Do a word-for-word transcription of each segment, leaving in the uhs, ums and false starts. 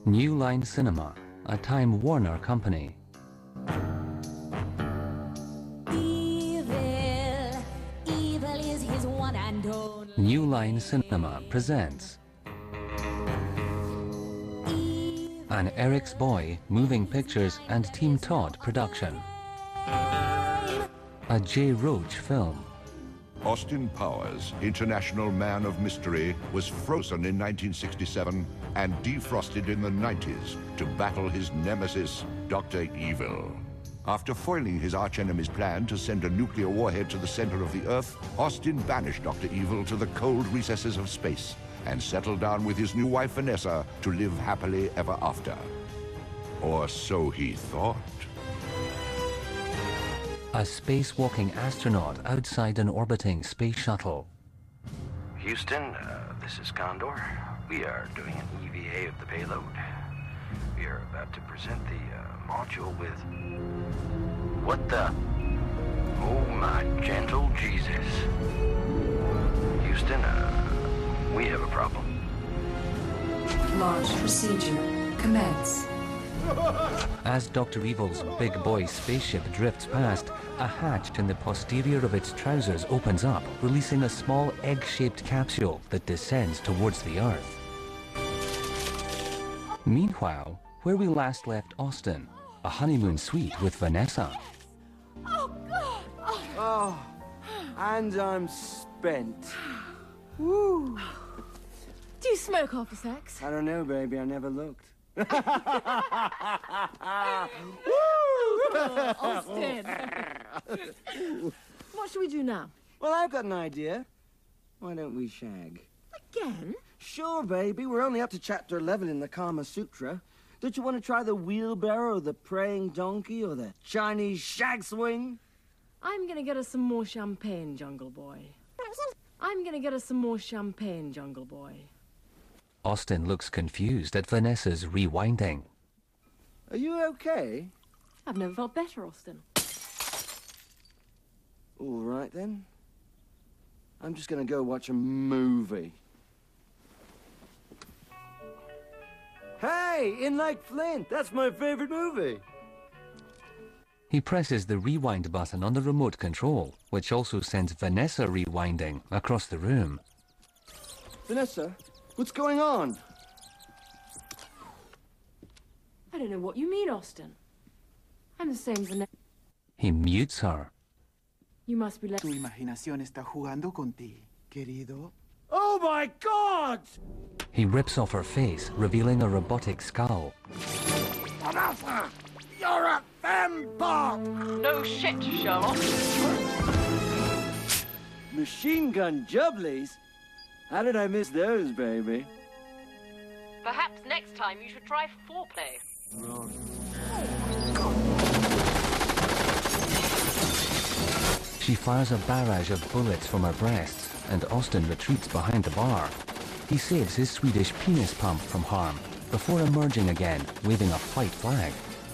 New Line Cinema, a Time Warner company. Evil, evil is his one and only. New Line Cinema presents an Eric's Boy Moving Pictures and Team Todd production. A Jay Roach film. Austin Powers, international man of mystery, was frozen in nineteen sixty-seven and defrosted in the nineties to battle his nemesis, Doctor Evil. After foiling his archenemy's plan to send a nuclear warhead to the center of the Earth, Austin banished Doctor Evil to the cold recesses of space and settled down with his new wife Vanessa to live happily ever after. Or so he thought. A spacewalking astronaut outside an orbiting space shuttle. Houston, uh, this is Condor. We are doing an E V A of the payload. We are about to present the uh, module with... What the... Oh my gentle Jesus. Houston, uh, we have a problem. Launch procedure. Commence. As Doctor Evil's big boy spaceship drifts past, a hatch in the posterior of its trousers opens up, releasing a small egg-shaped capsule that descends towards the Earth. Meanwhile, where we last left Austin, a honeymoon suite with Vanessa. Oh, God! Oh. Oh, and I'm spent. Woo! Do you smoke after sex? I don't know, baby. I never looked. Oh, Austin! What should we do now? Well, I've got an idea. Why don't we shag? Again? Sure, baby. We're only up to chapter eleven in the Kama Sutra. Don't you want to try the wheelbarrow, the praying donkey, or the Chinese shag swing? I'm gonna get us some more champagne, Jungle Boy. I'm gonna get us some more champagne, Jungle Boy. Austin looks confused at Vanessa's rewinding. Are you okay? I've never felt better, Austin. All right, then. I'm just gonna go watch a movie. Hey, In Like Flint! That's my favorite movie! He presses the rewind button on the remote control, which also sends Vanessa rewinding across the room. Vanessa, what's going on? I don't know what you mean, Austin. I'm the same as the He mutes her. You must be left. Tu imaginación está jugando contigo, querido. Oh my God! He rips off her face, revealing a robotic skull. Vanessa, you're a fembot! No shit, Sherlock. Machine gun jubblies? How did I miss those, baby? Perhaps next time you should try foreplay. She fires a barrage of bullets from her breasts, and Austin retreats behind the bar. He saves his Swedish penis pump from harm, before emerging again, waving a white flag.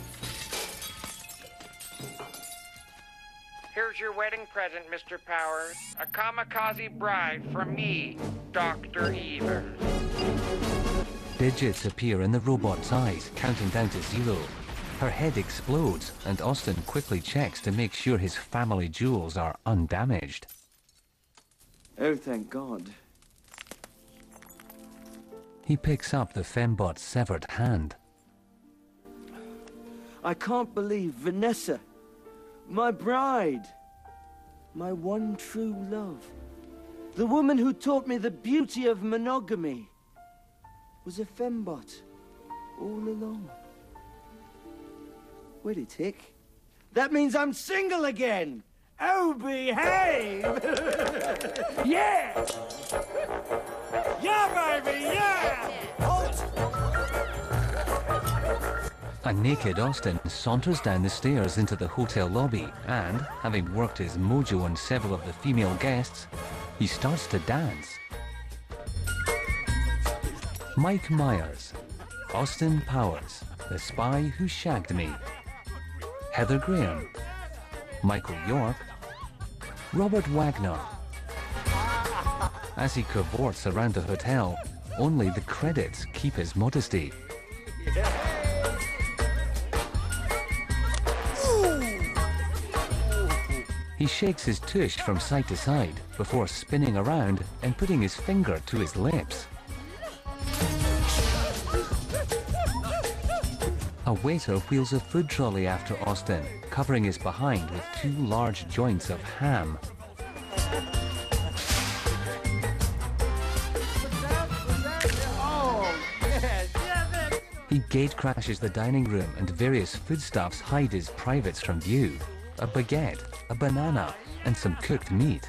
Here's your wedding present, Mister Powers. A kamikaze bride from me, Doctor Evil. Digits appear in the robot's eyes, counting down to zero. Her head explodes, and Austin quickly checks to make sure his family jewels are undamaged. Oh, thank God. He picks up the fembot's severed hand. I can't believe Vanessa, my bride, my one true love, the woman who taught me the beauty of monogamy, was a fembot all along. Wait a tick. That means I'm single again! Oh, behave! Yeah! Yeah, baby, yeah! Halt! A naked Austin saunters down the stairs into the hotel lobby and, having worked his mojo on several of the female guests, he starts to dance. Mike Myers, Austin Powers, the spy who shagged me. Heather Graham, Michael York, Robert Wagner. As he cavorts around the hotel, only the credits keep his modesty. He shakes his tush from side to side before spinning around and putting his finger to his lips. A waiter wheels a food trolley after Austin, covering his behind with two large joints of ham. He gate crashes the dining room and various foodstuffs hide his privates from view. A baguette, a banana, and some cooked meat.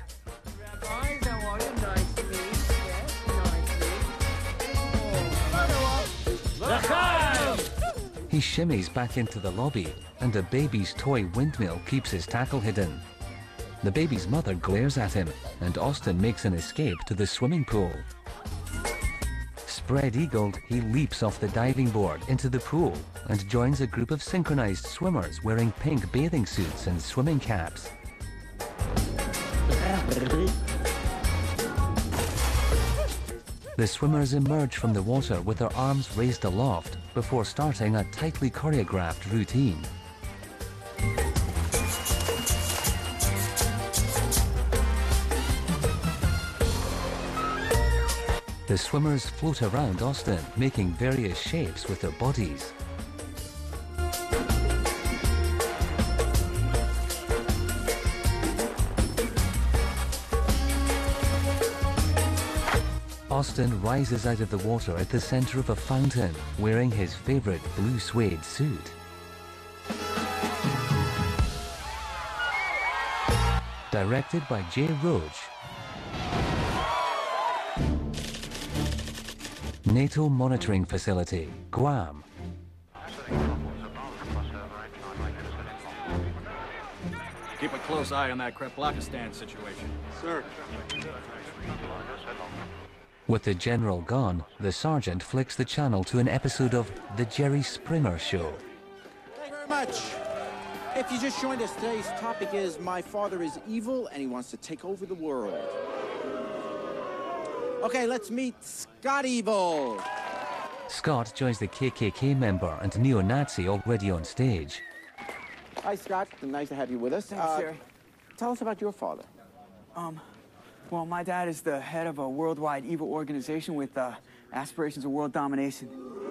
He shimmies back into the lobby, and a baby's toy windmill keeps his tackle hidden. The baby's mother glares at him, and Austin makes an escape to the swimming pool. Spread-eagled, he leaps off the diving board into the pool and joins a group of synchronized swimmers wearing pink bathing suits and swimming caps. The swimmers emerge from the water with their arms raised aloft before starting a tightly choreographed routine. The swimmers float around Austin, making various shapes with their bodies. Austin rises out of the water at the center of a fountain, wearing his favorite blue suede suit. Directed by Jay Roach. NATO Monitoring Facility, Guam. Keep a close eye on that Kreplakistan situation. Sir. With the general gone, the sergeant flicks the channel to an episode of The Jerry Springer Show. Thank you very much. If you just joined us, today's topic is My Father is Evil and he wants to take over the world. Okay, let's meet Scott Evil. Scott joins the K K K member and neo-Nazi already on stage. Hi, Scott. Nice to have you with us. Thanks, uh, Jerry. Tell us about your father. Um, well, my dad is the head of a worldwide evil organization with uh, aspirations of world domination.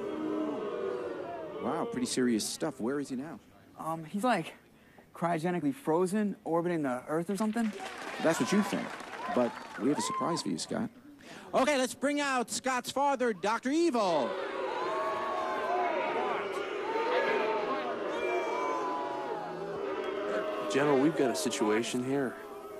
Wow, pretty serious stuff. Where is he now? Um, he's like cryogenically frozen, orbiting the Earth or something. That's what you think. But we have a surprise for you, Scott. Okay, let's bring out Scott's father, Doctor Evil. General, we've got a situation here.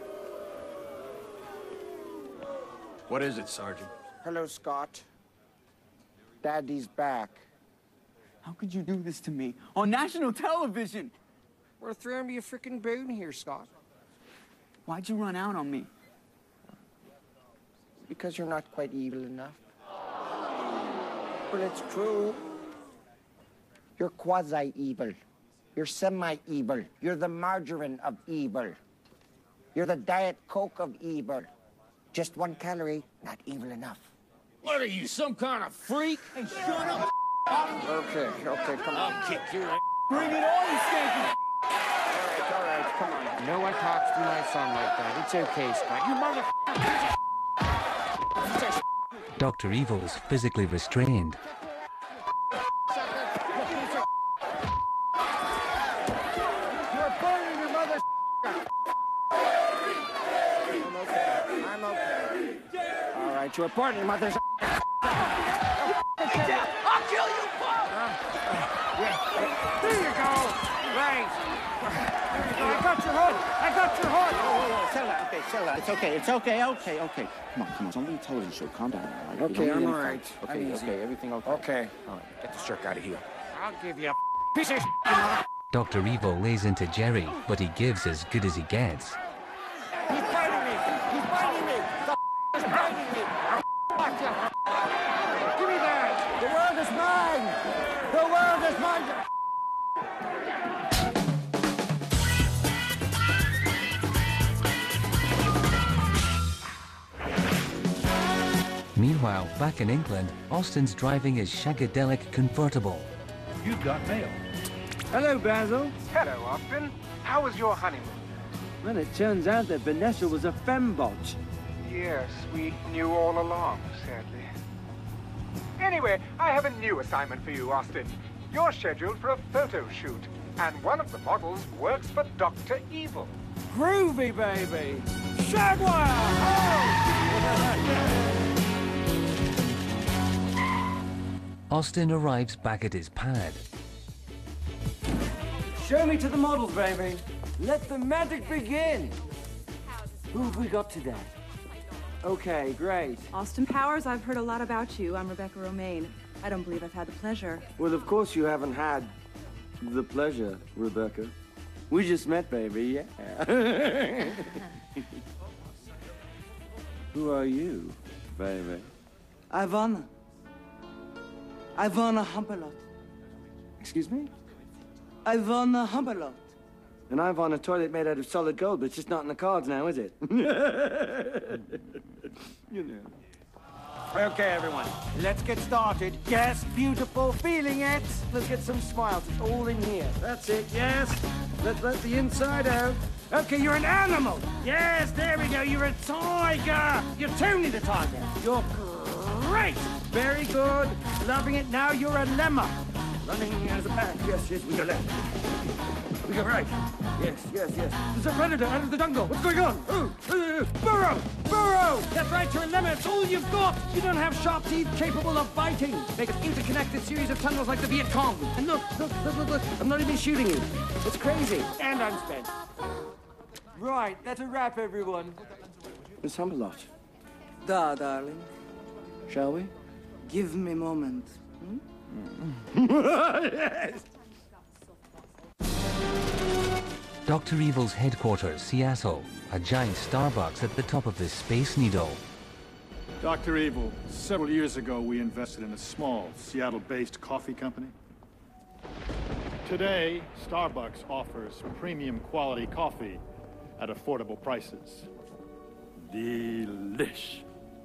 What is it, Sergeant? Hello, Scott. Daddy's back. How could you do this to me on national television? We're throwing you a freaking bone here, Scott. Why'd you run out on me? Because you're not quite evil enough. But it's true. You're quasi-evil. You're semi-evil. You're the margarine of evil. You're the Diet Coke of evil. Just one calorie, not evil enough. What are you, some kind of freak? Hey, shut up! Okay, okay, come on. I'll kick your ass. Bring it on, you skanky! All right, all right, come on. No one talks to my son like that. It's okay, Scott. You mother... Doctor Evil is physically restrained. You're burning your mother... I'm okay. I'm okay. All right, you're burning your mother's... I'll kill you, Paul! There you go. Right. I got your hook. I got your hook. Oh, whoa, whoa, settle down. Okay, settle down. It's okay. It's okay. Okay, okay. Come on, come on. It's only a television show. Calm down. All right? Okay, I'm all right. right. Okay, I'm easy. okay. Everything okay? Okay. All right. Get this jerk out of here. I'll give you a piece of shit. Doctor Evil lays into Jerry, but he gives as good as he gets. He's biting me. He's biting me. The is biting me. Give me that. The world is mine. The world is mine. Meanwhile, back in England, Austin's driving his shagadelic convertible. You've got mail. Hello, Basil. Hello, Austin. How was your honeymoon? Well, it turns out that Vanessa was a fembot. Yes, we knew all along, sadly. Anyway, I have a new assignment for you, Austin. You're scheduled for a photo shoot, and one of the models works for Doctor Evil. Groovy, baby! Jaguar! Austin arrives back at his pad. Show me to the models, baby. Let the magic begin. Who have we got today? Okay, great. Austin Powers, I've heard a lot about you. I'm Rebecca Romaine. I don't believe I've had the pleasure. Well, of course you haven't had the pleasure, Rebecca. We just met, baby, yeah. Who are you, baby? Ivana. Ivana Humpalot. Excuse me? Ivana Humpalot. And I've on a toilet made out of solid gold, but it's just not in the cards now, is it? You know. Okay, everyone, let's get started. Yes, beautiful, feeling it. Let's get some smiles. It's all in here. That's it, yes. Let's let the inside out. Okay, you're an animal. Yes, there we go. You're a tiger. You're Tony the tiger. You're great. Very good. Loving it. Now you're a lemur. Running as a pack. Yes, yes, we go left. We go right. Yes, yes, yes. There's a predator out of the jungle. What's going on? Ooh, ooh, burrow! Burrow! That's right, you're a lemon. It's all you've got. You don't have sharp teeth capable of biting. Make an interconnected series of tunnels like the Viet Cong. And look, look, look, look, look. I'm not even shooting you. It's crazy. And I'm spent. Right, that's a wrap, everyone. Miss Humpalot. Da, darling. Shall we? Give me a moment. Hmm? Yes. Doctor Evil's headquarters, Seattle, a giant Starbucks at the top of this Space Needle. Doctor Evil, several years ago we invested in a small Seattle-based coffee company. Today, Starbucks offers premium quality coffee at affordable prices. Delish.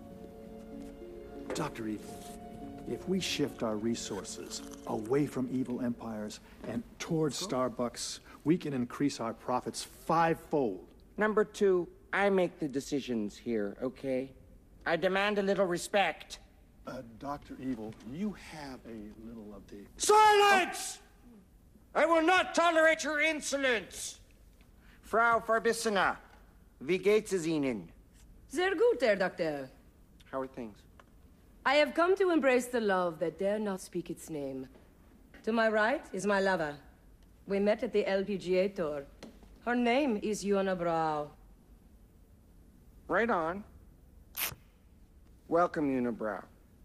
Doctor Evil, if we shift our resources away from evil empires and towards Starbucks, we can increase our profits fivefold. Number two, I make the decisions here, okay? I demand a little respect. Uh, Doctor Evil, you have a little of the... Silence! I will not tolerate your insolence. Frau Verbissina, wie geht's es Ihnen? Sehr gut, Herr Doctor. How are things? I have come to embrace the love that dare not speak its name. To my right is my lover. We met at the L P G A tour. Her name is Yona Brau. Right on. Welcome, Yona Brau.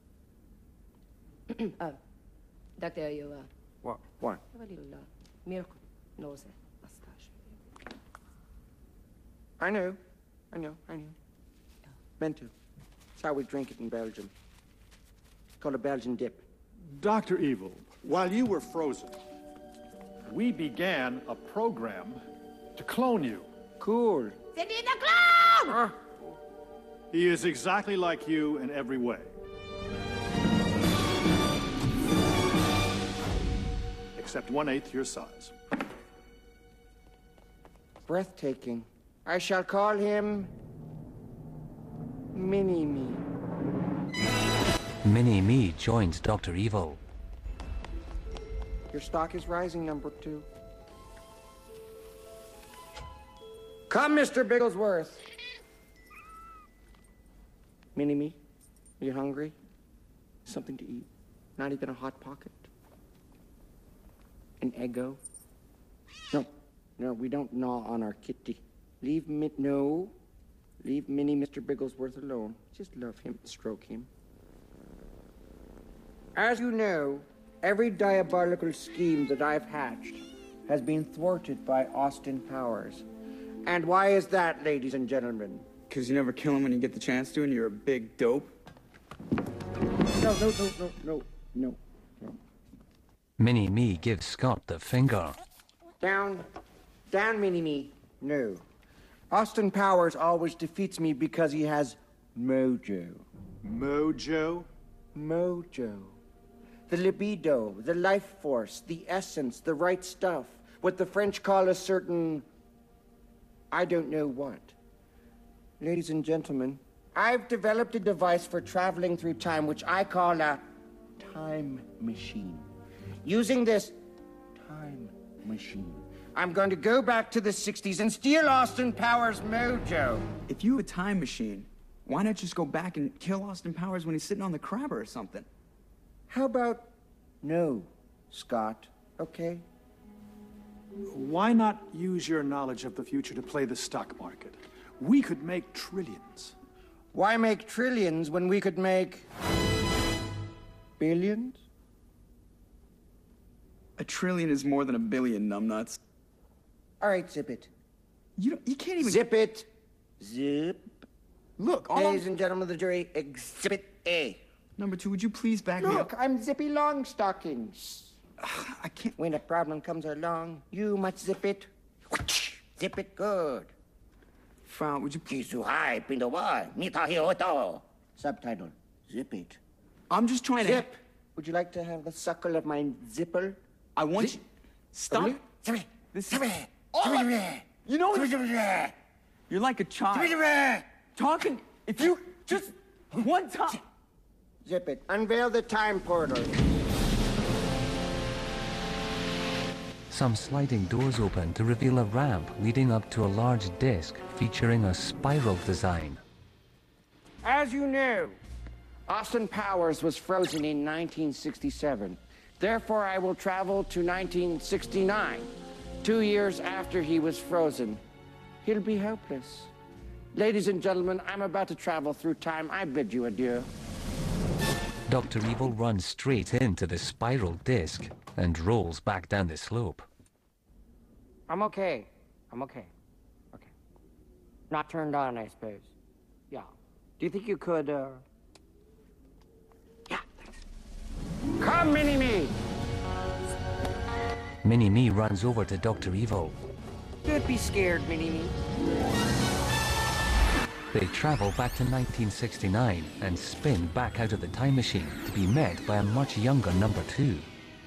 uh, Doctor, you, uh... What? What? Have a little, uh, miracle nose mustache. I know. I know, I know. Meant to. That's how we drink it in Belgium. It's called a Belgian dip. Doctor Evil, while you were frozen, we began a program to clone you. Cool. Send in the clone! He is exactly like you in every way. Except one-eighth your size. Breathtaking. I shall call him... Mini-Me. Mini-Me joins Doctor Evil. Your stock is rising, number two. Come, Mister Bigglesworth. Mini-Me, are you hungry? Something to eat? Not even a Hot Pocket? An Eggo? No, no, we don't gnaw on our kitty. Leave me, no. Leave Mini Mister Bigglesworth alone. Just love him, stroke him. As you know, every diabolical scheme that I've hatched has been thwarted by Austin Powers. And why is that, ladies and gentlemen? Because you never kill him when you get the chance to, and you're a big dope? No, no, no, no, no, no, no. Mini-Me gives Scott the finger. Down, down, Mini-Me. No. Austin Powers always defeats me because he has mojo. Mojo? Mojo. The libido, the life force, the essence, the right stuff. What the French call a certain... I don't know what. Ladies and gentlemen, I've developed a device for traveling through time which I call a time machine. Using this time machine, I'm going to go back to the sixties and steal Austin Powers' mojo. If you have a time machine, why not just go back and kill Austin Powers when he's sitting on the crabber or something? How about no, Scott, okay? Why not use your knowledge of the future to play the stock market? We could make trillions. Why make trillions when we could make... billions? A trillion is more than a billion, numbnuts. All right, zip it. You don't, you can't even... Zip it. Zip. Look, all Ladies I'm... and gentlemen of the jury, exhibit A. Number two, would you please back me up? Look, I'm Zippy Longstockings. I can't... When a problem comes along, you must zip it. Zip it good. Frau, would you please... Subtitle, zip it. I'm just trying to... Zip. Would you like to have the suckle of my zipper? I want Zip. you... Stop. Zip it. This Zip is... it. Oh, you know what? You're like a child. Talking... If you... Just... One time... Zip it. Unveil the time portal. Some sliding doors open to reveal a ramp leading up to a large disc featuring a spiral design. As you know, Austin Powers was frozen in nineteen sixty-seven. Therefore, I will travel to nineteen sixty-nine. Two years after he was frozen. He'll be helpless. Ladies and gentlemen, I'm about to travel through time. I bid you adieu. Doctor Evil runs straight into the spiral disc and rolls back down the slope. I'm okay. I'm okay. Okay. Not turned on, I suppose. Yeah. Do you think you could, uh... Yeah, thanks. Come, Mini-Me! Mini-Me runs over to Doctor Evil. Don't be scared, Mini-Me. They travel back to nineteen sixty-nine and spin back out of the time machine to be met by a much younger number two.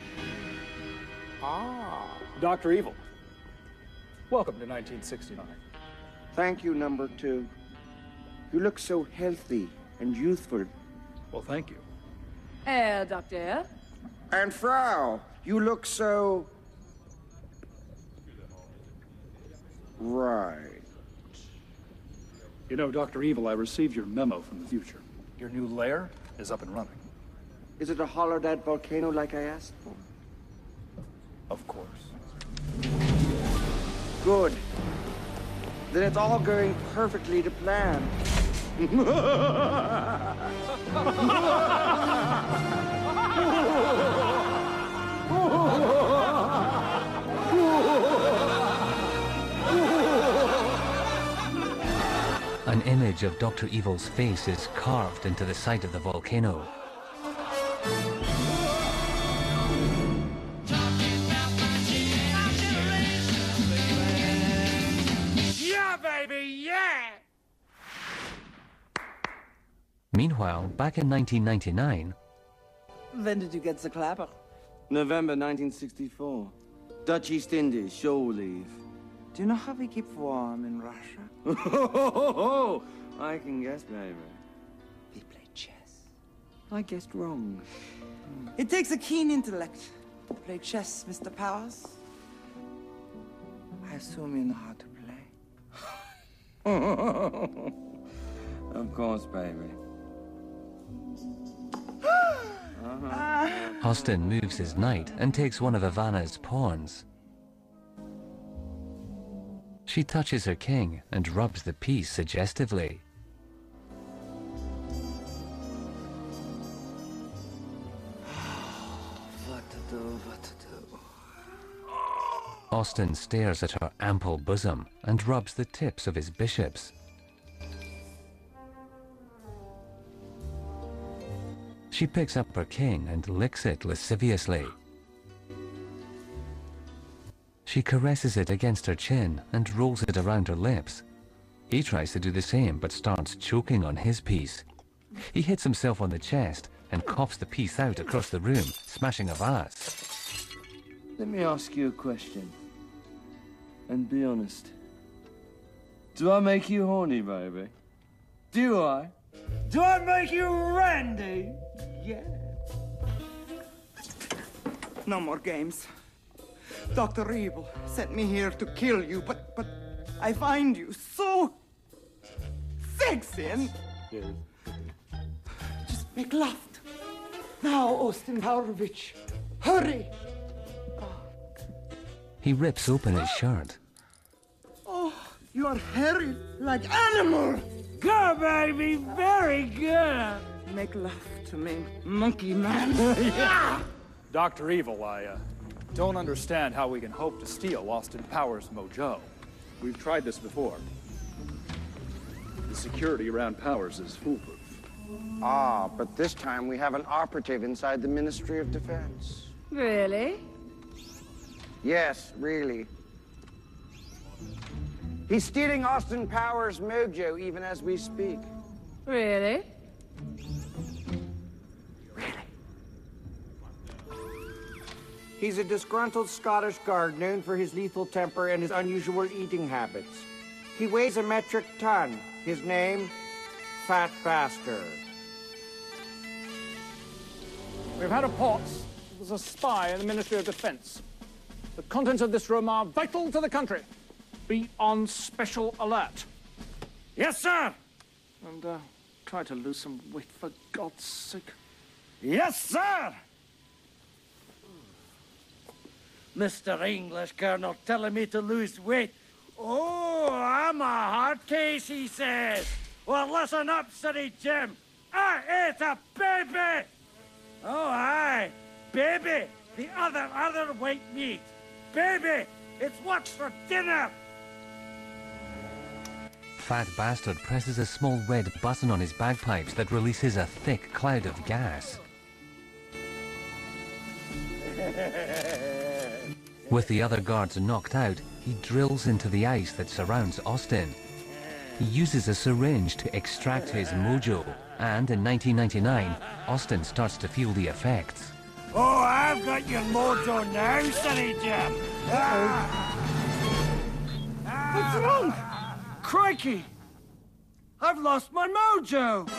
Ah. Doctor Evil, welcome to nineteen sixty-nine. Thank you, number two. You look so healthy and youthful. Well, thank you. Herr Doctor. And Frau, you look so... right. You know, Doctor Evil, I received your memo from the future. Your new lair is up and running. Is it a hollowed-out volcano like I asked for? Of course. Good. Then it's all going perfectly to plan. An image of Doctor Evil's face is carved into the side of the volcano. Yeah, baby, yeah! Meanwhile, back in nineteen ninety-nine... When did you get the clapper? November nineteen sixty-four. Dutch East Indies, shore leave. Do you know how we keep warm in Russia? I can guess, baby. We play chess. I guessed wrong. It takes a keen intellect to play chess, Mister Powers. I assume you know how to play. Of course, baby. uh-huh. Austin moves his knight and takes one of Ivana's pawns. She touches her king and rubs the piece suggestively. What to do, what to do? Austin stares at her ample bosom and rubs the tips of his bishops. She picks up her king and licks it lasciviously. She caresses it against her chin and rolls it around her lips. He tries to do the same but starts choking on his piece. He hits himself on the chest and coughs the piece out across the room, smashing a vase. Let me ask you a question. And be honest. Do I make you horny, baby? Do I? Do I make you randy? Yeah. No more games. Doctor Evil sent me here to kill you, but but I find you so sexy and just make love. Now, Austin Powrovich, hurry! He rips open his shirt. Oh, you are hairy like animal. Good, baby, very good. Make love to me, monkey man. Yeah. Doctor Evil, I uh, don't understand how we can hope to steal Austin Powers' mojo. We've tried this before. The security around Powers is foolproof. Ah, but this time we have an operative inside the Ministry of Defense. Really? Yes, really. He's stealing Austin Powers' mojo even as we speak. Really? He's a disgruntled Scottish guard known for his lethal temper and his unusual eating habits. He weighs a metric ton. His name, Fat Bastard. We've had reports there's a spy in the Ministry of Defense. The contents of this room are vital to the country. Be on special alert. Yes, sir! And uh, try to lose some weight, for God's sake. Yes, sir! Mister English Colonel telling me to lose weight. Oh, I'm a hard case, he says. Well, listen up, City Jim. I ate a baby! Oh, aye, baby, the other, other white meat. Baby, it's what's for dinner. Fat Bastard presses a small red button on his bagpipes that releases a thick cloud of gas. With the other guards knocked out, he drills into the ice that surrounds Austin. He uses a syringe to extract his mojo, and in nineteen ninety-nine, Austin starts to feel the effects. Oh, I've got your mojo now, City Jim. Ah. What's wrong? Crikey! I've lost my mojo!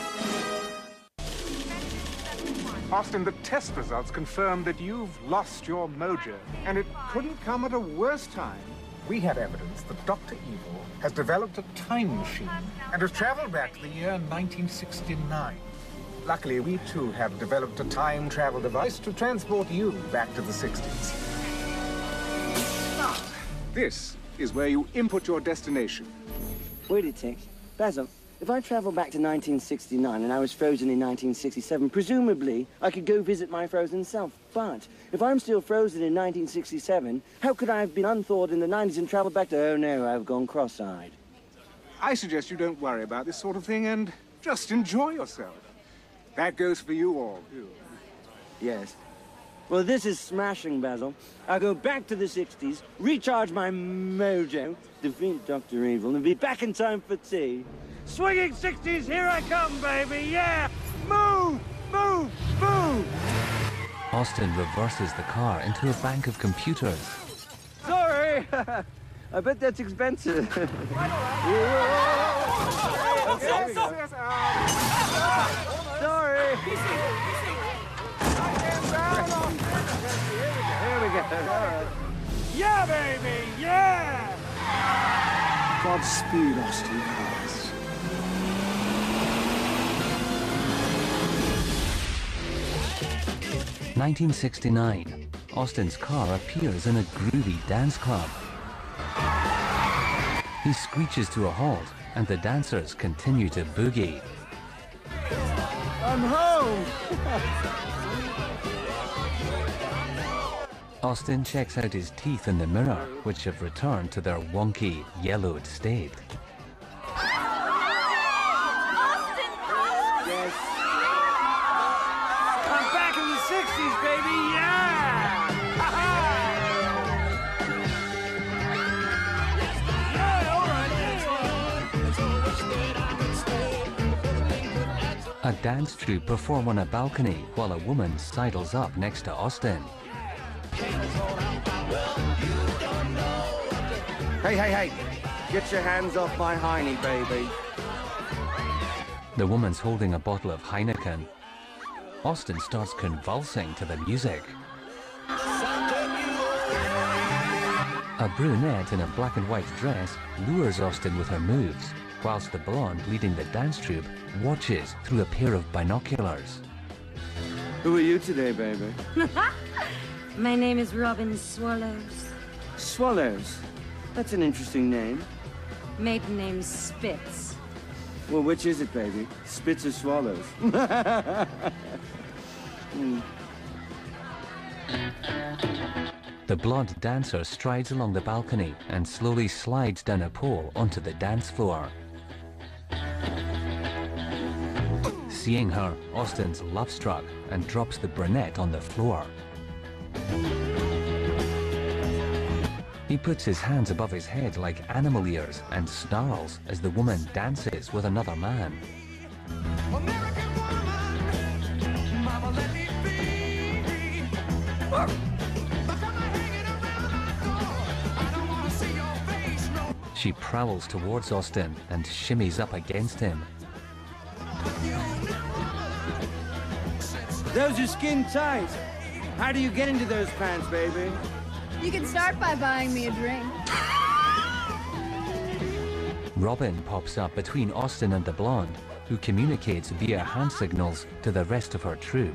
Austin, the test results confirm that you've lost your mojo. And it couldn't come at a worse time. We have evidence that Doctor Evil has developed a time machine and has traveled back to the year nineteen sixty-nine. Luckily, we too have developed a time travel device to transport you back to the sixties. Now, this is where you input your destination. Wait a tick. Basil, if I travel back to nineteen sixty-nine and I was frozen in nineteen sixty-seven, presumably I could go visit my frozen self. But if I'm still frozen in nineteen sixty-seven, how could I have been unthawed in the nineties and traveled back to, oh no, I've gone cross-eyed? I suggest you don't worry about this sort of thing and just enjoy yourself. That goes for you all, too. Yes. Well, this is smashing, Basil. I'll go back to the sixties, recharge my mojo, defeat Doctor Evil, and be back in time for tea. Swinging sixties, here I come, baby, yeah! Move! Move! Move! Austin reverses the car into a bank of computers. Sorry! I bet that's expensive. Sorry! Here we go. All right. Yeah, baby, yeah! Godspeed, Austin Powers. nineteen sixty-nine. Austin's car appears in a groovy dance club. He screeches to a halt, and the dancers continue to boogie. I'm home! Austin checks out his teeth in the mirror, which have returned to their wonky, yellowed state. Yes. I'm back in the sixties, baby, yeah! A dance troupe perform on a balcony while a woman sidles up next to Austin. Hey, hey, hey! Get your hands off my hiney, baby. The woman's holding a bottle of Heineken. Austin starts convulsing to the music. A brunette in a black and white dress lures Austin with her moves, whilst the blonde leading the dance troupe watches through a pair of binoculars. Who are you today, baby? My name is Robin Swallows. Swallows? That's an interesting name. Maiden name Spitz. Well, which is it, baby? Spitz or Swallows? mm. The blonde dancer strides along the balcony and slowly slides down a pole onto the dance floor. Seeing her, Austin's love-struck and drops the brunette on the floor. He puts his hands above his head like animal ears and snarls as the woman dances with another man. She prowls towards Austin and shimmies up against him. Those are skin tight. How do you get into those pants, baby? You can start by buying me a drink. Robin pops up between Austin and the blonde, who communicates via hand signals to the rest of her troupe.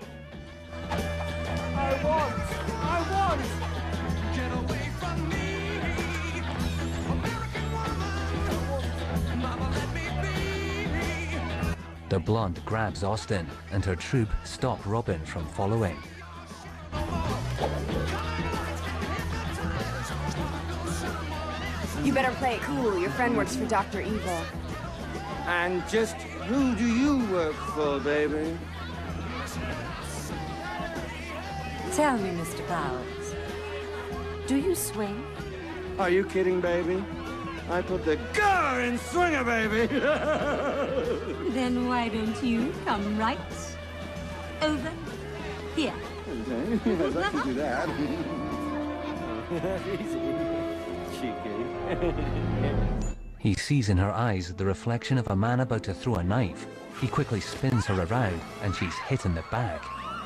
I want! I want! Get away from me! American woman! Mama, let me be! The blonde grabs Austin, and her troupe stop Robin from following. You better play it cool. Your friend works for Doctor Evil. And just who do you work for, baby? Tell me, Mister Powers, do you swing? Are you kidding, baby? I put the gar in swinger, baby! Then why don't you come right over here? Okay, yes, I can do that. Easy. Cheeky. He sees in her eyes the reflection of a man about to throw a knife. He quickly spins her around, and she's hit in the back.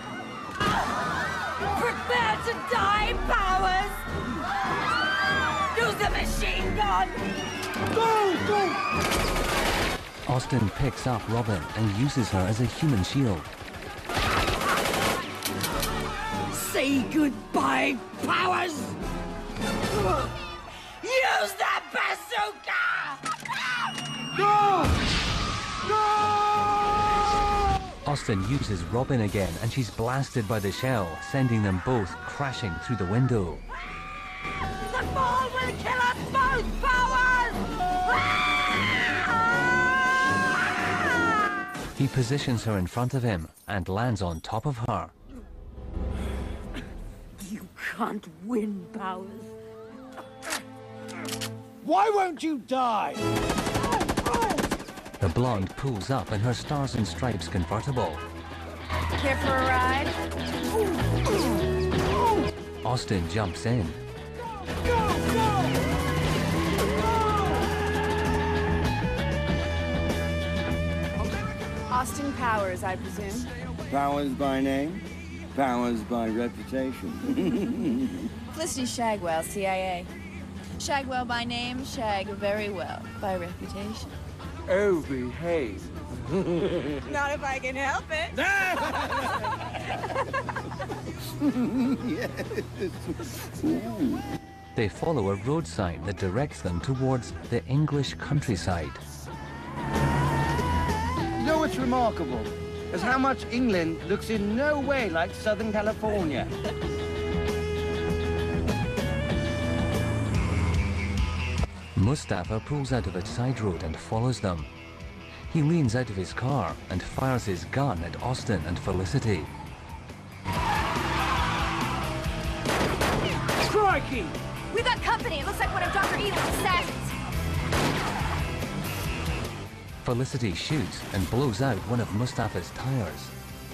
Prepare to die, Powers! Use the machine gun! Go! Go! Austin picks up Robin and uses her as a human shield. Say goodbye, Powers! Use that bazooka! No! No! Austin uses Robin again, and she's blasted by the shell, sending them both crashing through the window. The ball will kill us both, Powers! He positions her in front of him and lands on top of her. You can't win, Powers. Why won't you die? The blonde pulls up in her Stars and Stripes convertible. Care for a ride? Austin jumps in. Austin Powers, I presume. Powers by name, Powers by reputation. Felicity Shagwell, C I A. Shagwell by name, Shag very well by reputation. Oh, behave. Not if I can help it. Yes. Ooh. They follow a road sign that directs them towards the English countryside. You know what's remarkable? Is how much England looks in no way like Southern California. Mustafa pulls out of a side road and follows them. He leans out of his car and fires his gun at Austin and Felicity. Crikey! We've got company. It looks like one of Doctor Evil's assassins. Felicity shoots and blows out one of Mustafa's tires.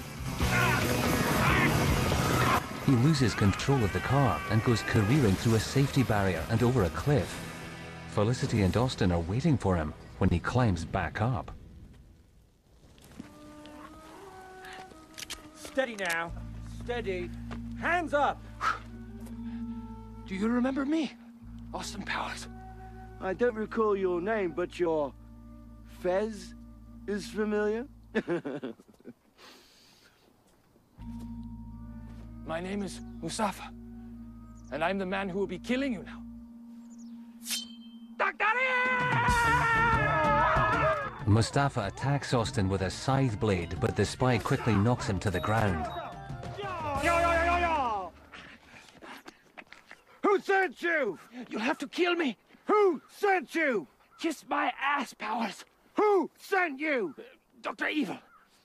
He loses control of the car and goes careering through a safety barrier and over a cliff. Felicity and Austin are waiting for him when he climbs back up. Steady now. Steady. Hands up! Do you remember me, Austin Powers? I don't recall your name, but your fez is familiar. My name is Mustafa, and I'm the man who will be killing you now. Mustafa attacks Austin with a scythe blade, but the spy quickly knocks him to the ground. Who sent you? You'll have to kill me. Who sent you? Kiss my ass, Powers. Who sent you? Doctor Evil.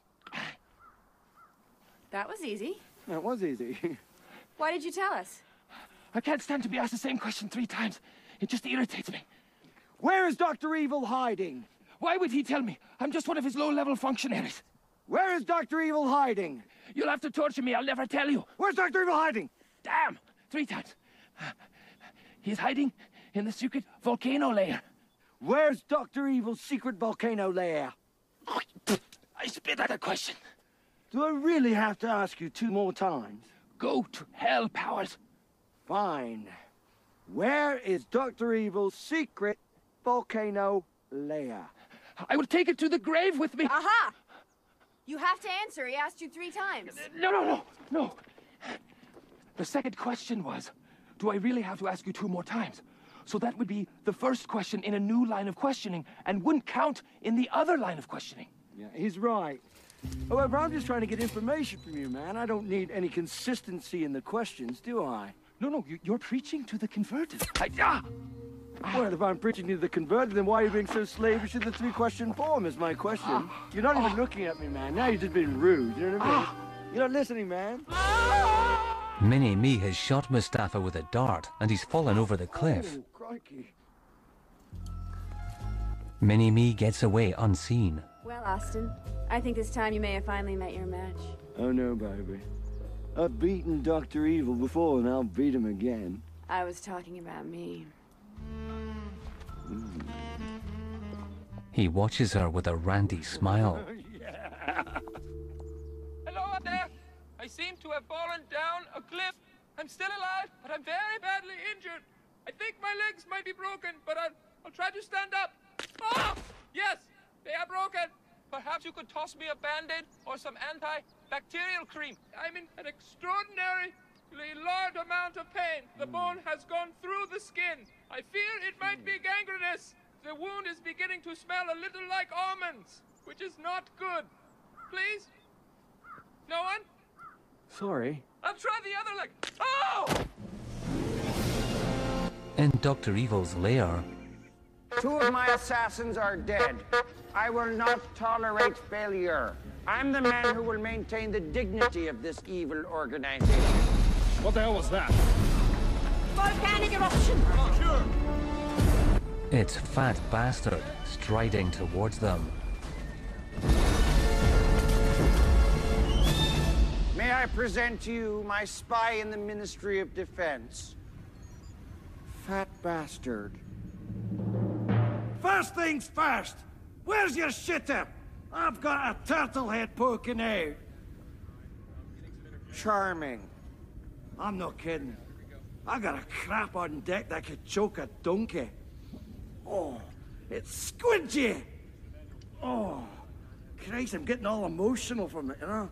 That was easy. That was easy. Why did you tell us? I can't stand to be asked the same question three times. It just irritates me. Where is Doctor Evil hiding? Why would he tell me? I'm just one of his low-level functionaries. Where is Doctor Evil hiding? You'll have to torture me. I'll never tell you. Where's Doctor Evil hiding? Damn! Three times. He's hiding in the secret volcano lair. Where's Doctor Evil's secret volcano lair? I spit at a question. Do I really have to ask you two more times? Go to hell, Powers. Fine. Where is Doctor Evil's secret volcano lair? I will take it to the grave with me. Aha! You have to answer. He asked you three times. No, no, no, no. The second question was, do I really have to ask you two more times? So that would be the first question in a new line of questioning and wouldn't count in the other line of questioning. Yeah, he's right. However, I'm just trying to get information from you, man. I don't need any consistency in the questions, do I? No, no, you're preaching to the converted. I, ah! Well, if I'm preaching to the converted, then why are you being so slavish in the three-question form is my question. You're not even looking at me, man. Now you're just being rude, you know what I mean? You're not listening, man. Mini-Me has shot Mustafa with a dart, and he's fallen over the cliff. Oh, crikey. Mini-Me gets away unseen. Well, Austin, I think this time you may have finally met your match. Oh, no, baby. I've beaten Doctor Evil before, and I'll beat him again. I was talking about me. Mm. He watches her with a randy smile. Yeah. Hello out there. I seem to have fallen down a cliff. I'm still alive, but I'm very badly injured. I think my legs might be broken, but I'll, I'll try to stand up. Oh! Yes, they are broken. Perhaps you could toss me a Band-Aid or some antibacterial cream. I'm in an extraordinarily large amount of pain. The bone has gone through the skin. I fear it might be gangrenous. The wound is beginning to smell a little like almonds, which is not good. Please? No one? Sorry. I'll try the other leg. Oh! In Doctor Evil's lair, two of my assassins are dead. I will not tolerate failure. I'm the man who will maintain the dignity of this evil organization. What the hell was that? Volcanic eruption! Sure. It's Fat Bastard striding towards them. May I present to you my spy in the Ministry of Defense, Fat Bastard. First things first, where's your shitter? I've got a turtle head poking out. Charming. I'm not kidding. I got a crap on deck that could choke a donkey. Oh, it's squidgy. Oh, Christ, I'm getting all emotional from it, you know?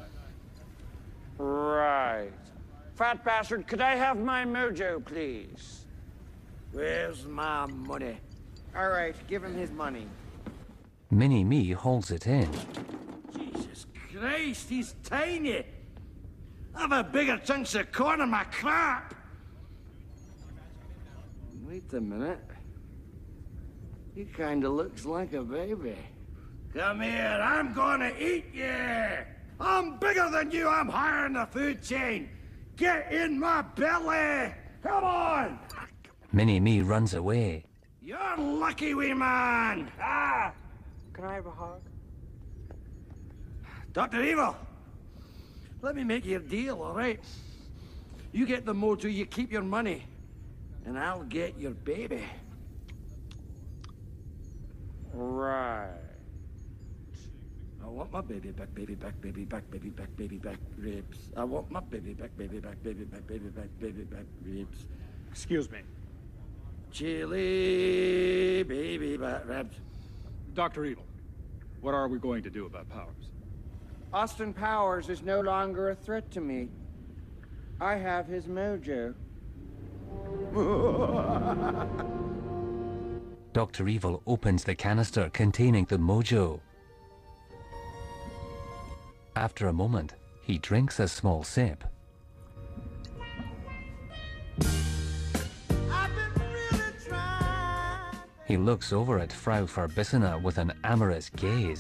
Right. Fat Bastard, could I have my mojo, please? Where's my money? All right, give him his money. Mini-Me holds it in. Jesus Christ, he's tiny. I've a bigger chunks of corn in my crap. Wait a minute. He kinda looks like a baby. Come here, I'm gonna eat you. I'm bigger than you, I'm higher in the food chain. Get in my belly. Come on. Mini-Me runs away. You're lucky, wee man. Ah. Can I have a hug? Doctor Evil! Let me make you a deal, all right? You get the mojo, you keep your money. And I'll get your baby. Right. I want my baby back, baby back, baby back, baby back, baby back, ribs. I want my baby back, baby back, baby back, baby back, baby back, ribs. Excuse me. Chili, baby back, ribs. Doctor Evil, what are we going to do about Powers? Austin Powers is no longer a threat to me. I have his mojo. Doctor Evil opens the canister containing the mojo. After a moment, he drinks a small sip. He looks over at Frau Verbissina with an amorous gaze.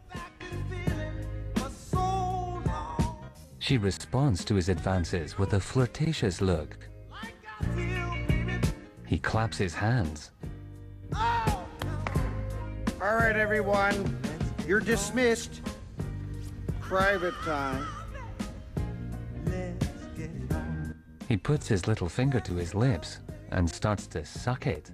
She responds to his advances with a flirtatious look. He claps his hands. All right, everyone. You're dismissed. Private time. He puts his little finger to his lips and starts to suck it.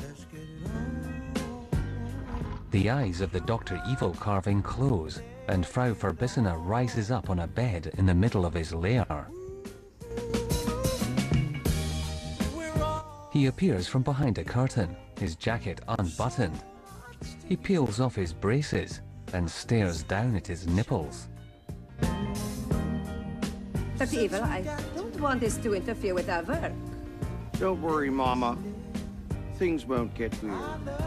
The eyes of the Doctor Evil carving close, and Frau Verbissina rises up on a bed in the middle of his lair. He appears from behind a curtain, his jacket unbuttoned. He peels off his braces and stares down at his nipples. Doctor Evil, I don't want this to interfere with our work. Don't worry, Mama. Things won't get weird.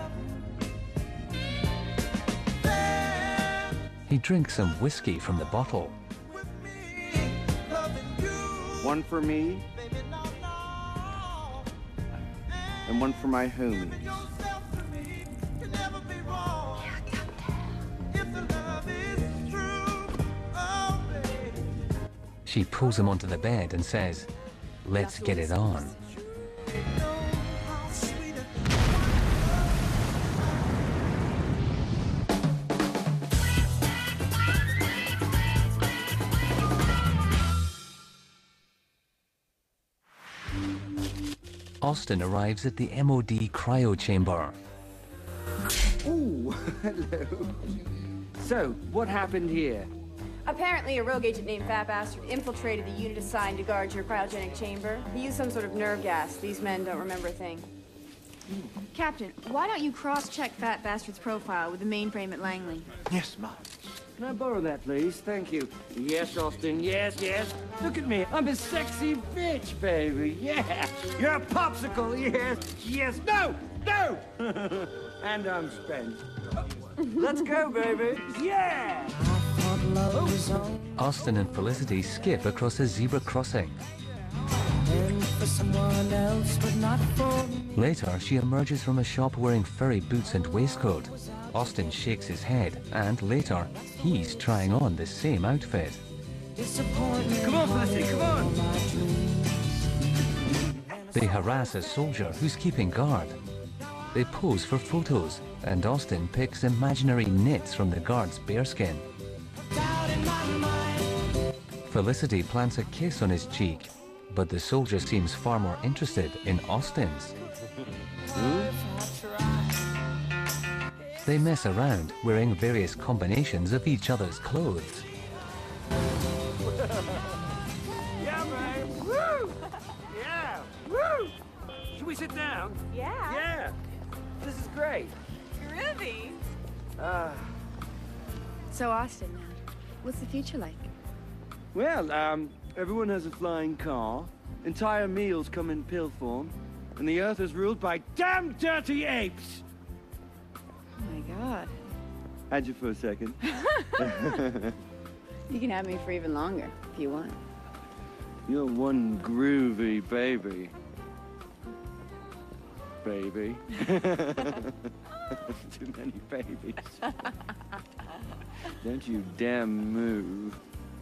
He drinks some whiskey from the bottle. One for me, and one for my homies. She pulls him onto the bed and says, "Let's get it on." Austin arrives at the M O D cryo chamber. Ooh, hello. So, what happened here? Apparently, a rogue agent named Fat Bastard infiltrated the unit assigned to guard your cryogenic chamber. He used some sort of nerve gas. These men don't remember a thing. Captain, why don't you cross-check Fat Bastard's profile with the mainframe at Langley? Yes, ma'am. Can I borrow that, please? Thank you. Yes, Austin. Yes, yes. Look at me. I'm a sexy bitch, baby. Yeah. You're a popsicle. Yes. Yes. No. No. And I'm spent. Let's go, baby. Yeah. Austin and Felicity skip across a zebra crossing. Later, she emerges from a shop wearing furry boots and waistcoat. Austin shakes his head, and later, he's trying on the same outfit. Come on, Felicity, come on! They harass a soldier who's keeping guard. They pose for photos, and Austin picks imaginary knits from the guard's bearskin. Felicity plants a kiss on his cheek, but the soldier seems far more interested in Austin's. They mess around, wearing various combinations of each other's clothes. Yeah, man! Woo! Yeah! Woo! Should we sit down? Yeah. Yeah! This is great. Groovy. Uh, So, Austin, what's the future like? well, um, everyone has a flying car, entire meals come in pill form, and the Earth is ruled by damn dirty apes! Oh my god. Had you for a second. You can have me for even longer, if you want. You're one groovy baby. Baby. Too many babies. Don't you damn move.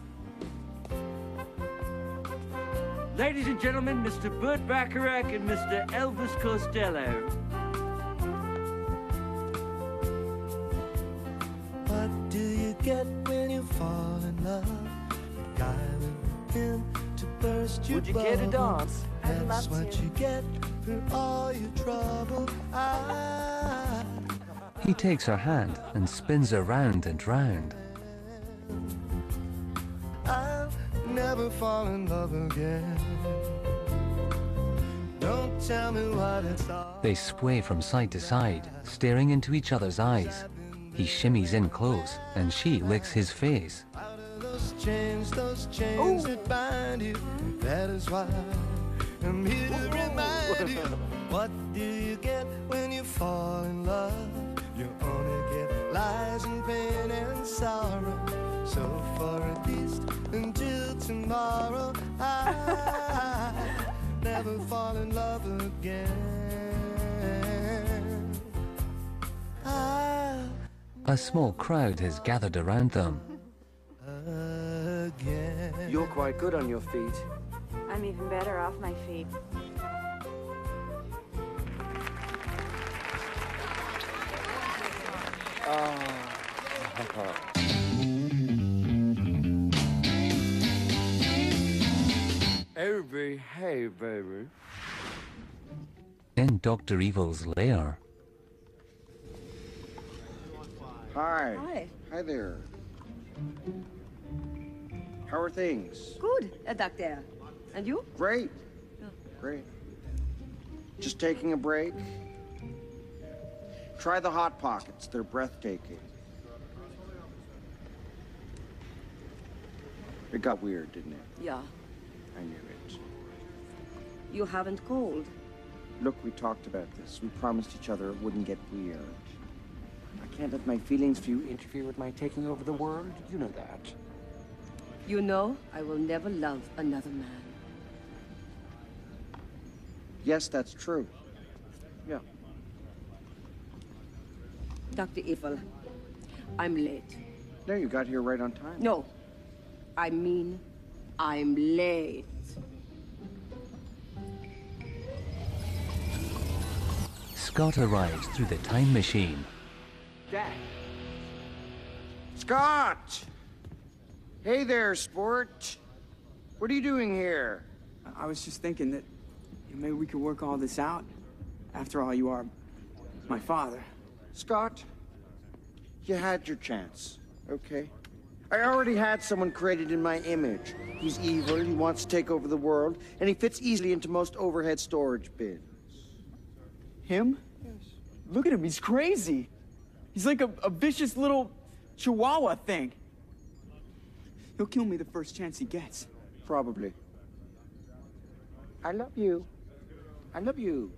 Ladies and gentlemen, Mister Burt Bacharach and Mister Elvis Costello. fall in love. The guy with the pin to burst your Would you care to bubble. dance? That's I'd love what to. you get for all your trouble. I He takes her hand and spins her round and round. I'll never fall in love again. Don't tell me what it's all. They sway from side to side, staring into each other's eyes. He shimmies in close, and she licks his face. Those chains, those chains that bind you. That is why I'm here to remind you. What do you get when you fall in love? You only get lies and pain and sorrow. So for at least until tomorrow, I never fall in love again. I A small crowd has gathered around them. again. You're quite good on your feet. I'm even better off my feet. Every hey, baby. In Doctor Evil's lair, Hi. Hi. Hi there. How are things? Good, uh, Doctor. And you? Great. Great. Just taking a break. Try the Hot Pockets. They're breathtaking. It got weird, didn't it? Yeah. I knew it. You haven't called. Look, we talked about this. We promised each other it wouldn't get weird. I can't let my feelings for you interfere with my taking over the world. You know that. You know, I will never love another man. Yes, that's true. Yeah. Doctor Evil, I'm late. No, you got here right on time. No, I mean, I'm late. Scott arrives through the time machine. Dad. Scott! Hey there, sport. What are you doing here? I was just thinking that maybe we could work all this out. After all, you are my father. Scott, you had your chance, okay? I already had someone created in my image. He's evil, he wants to take over the world, and he fits easily into most overhead storage bins. Him? Yes. Look at him, he's crazy. He's like a, a vicious little chihuahua thing. He'll kill me the first chance he gets. Probably. I love you. I love you.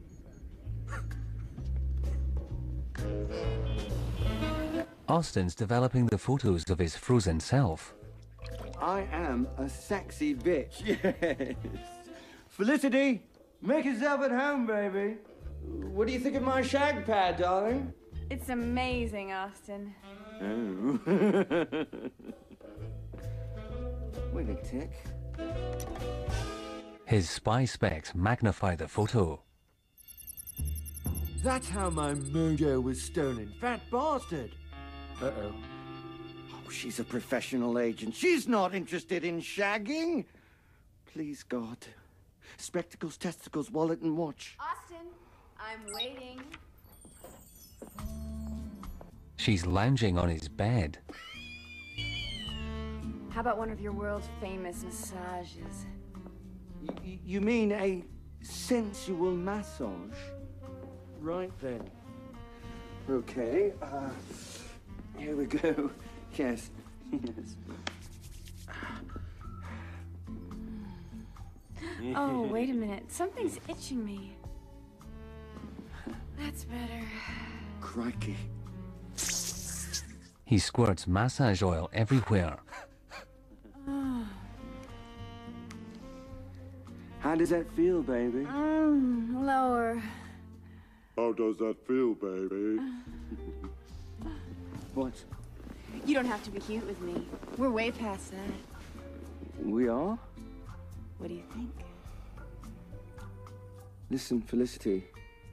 Austin's developing the photos of his frozen self. I am a sexy bitch. Yes. Felicity, make yourself at home, baby. What do you think of my shag pad, darling? It's amazing, Austin. Oh. Wait a tick. His spy specs magnify the photo. That's how my mojo was stolen, fat bastard. Uh-oh. Oh, she's a professional agent. She's not interested in shagging. Please, God. Spectacles, testicles, wallet, and watch. Austin, I'm waiting. She's lounging on his bed. How about one of your world famous massages? Y you mean a sensual massage? Right then. Okay, uh, here we go. Yes, yes. Oh, wait a minute. Something's itching me. That's better. Crikey. He squirts massage oil everywhere. Oh. How does that feel, baby? Mm, lower. How does that feel, baby? What? You don't have to be cute with me. We're way past that. We are? What do you think? Listen, Felicity.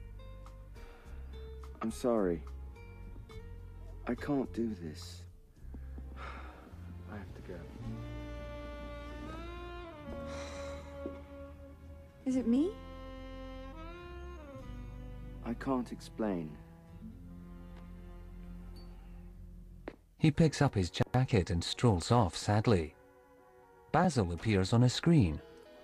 I'm sorry. I can't do this. I've Is it me? I can't explain. He picks up his jacket and strolls off sadly. Basil appears on a screen.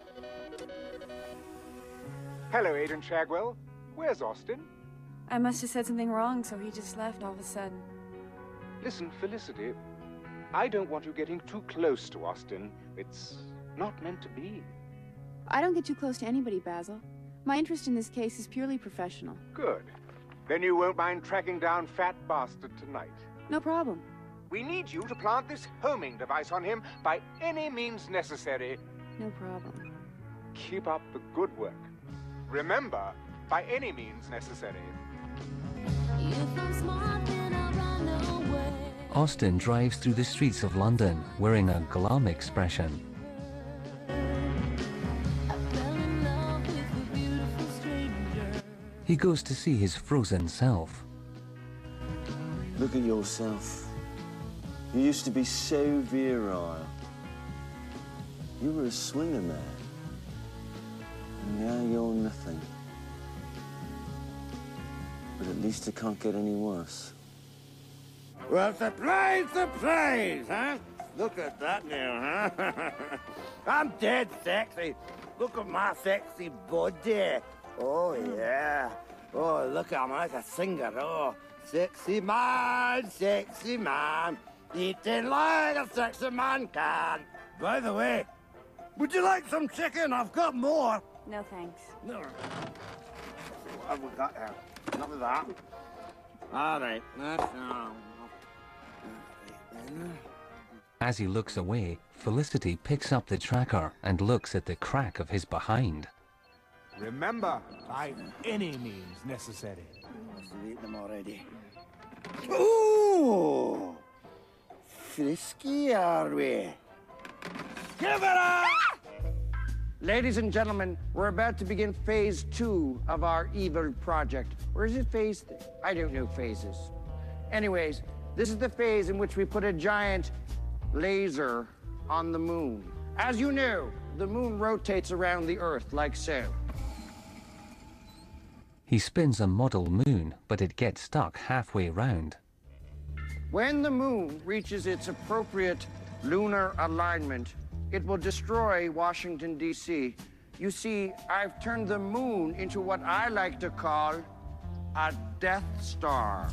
Hello, Agent Shagwell. Where's Austin? I must have said something wrong, so he just left all of a sudden. Listen, Felicity, I don't want you getting too close to Austin. It's not meant to be. I don't get too close to anybody, Basil. My interest in this case is purely professional. Good. Then you won't mind tracking down Fat Bastard tonight. No problem. We need you to plant this homing device on him by any means necessary. No problem. Keep up the good work. Remember, by any means necessary. Austin drives through the streets of London wearing a glum expression. He goes to see his frozen self. Look at yourself. You used to be so virile. You were a swinger man. And now you're nothing. But at least it can't get any worse. Well, surprise, surprise, huh? Look at that now, huh? I'm dead sexy. Look at my sexy body. Oh, yeah. Oh, look, I'm like a singer. Oh, sexy man, sexy man. Eating like a sexy man can. By the way, would you like some chicken? I've got more. No, thanks. No. What have we got here? None of that. All right. That's all. As he looks away, Felicity picks up the tracker and looks at the crack of his behind. Remember, by any means necessary. I've eaten them already. Ooh! Frisky, are we? Give it up! Ladies and gentlemen, we're about to begin phase two of our evil project. Or is it phase th I don't know phases. Anyways, this is the phase in which we put a giant laser on the moon. As you know, the moon rotates around the Earth like so. He spins a model moon, but it gets stuck halfway round. When the moon reaches its appropriate lunar alignment, it will destroy Washington, D C You see, I've turned the moon into what I like to call a Death Star.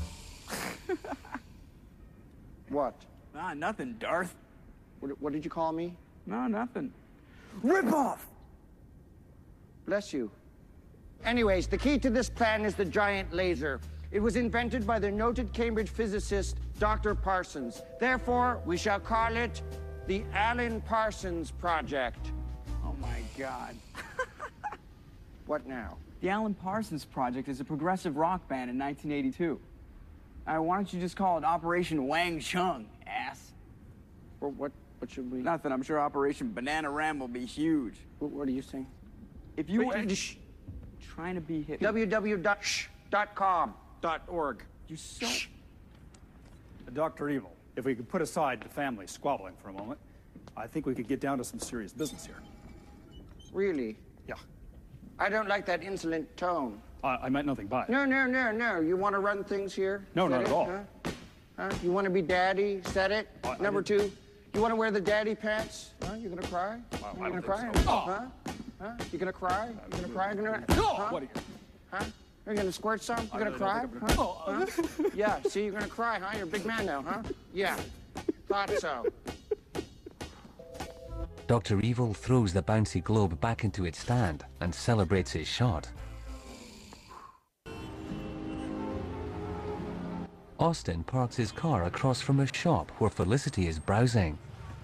What? Ah, nothing, Darth. What, what did you call me? No, nothing. Rip off! Bless you. Anyways, the key to this plan is the giant laser. It was invented by the noted Cambridge physicist, Doctor Parsons. Therefore, we shall call it the Alan Parsons Project. Oh, my God. What now? The Alan Parsons Project is a progressive rock band in nineteen eighty-two. Uh, why don't you just call it Operation Wang Chung, ass? Or what, what should we... Nothing. I'm sure Operation Banana Ram will be huge. What, what are you saying? If you Wait, want... uh, shh. Trying to be hit... w w w dot sh dot com dot org. You so... Doctor Evil, if we could put aside the family squabbling for a moment, I think we could get down to some serious business here. Really? Yeah. I don't like that insolent tone. Uh, I meant nothing by it. No, no, no, no. You want to run things here? No, Is not that at it? all. Huh? Huh? You want to be daddy? Set it. I- I Number didn't- two, you want to wear the daddy pants? Huh? You gonna cry? Well, you I gonna don't cry? think so. Huh? Huh? You gonna cry? You gonna cry? You gonna... Huh? What are you... Huh? You're gonna squirt some? You I gonna really cry? don't think I'm Huh? gonna- Huh? Yeah. See, you're gonna cry, huh? You're a big man now, huh? Yeah. Thought so. Doctor Evil throws the bouncy globe back into its stand and celebrates his shot. Austin parks his car across from a shop where Felicity is browsing.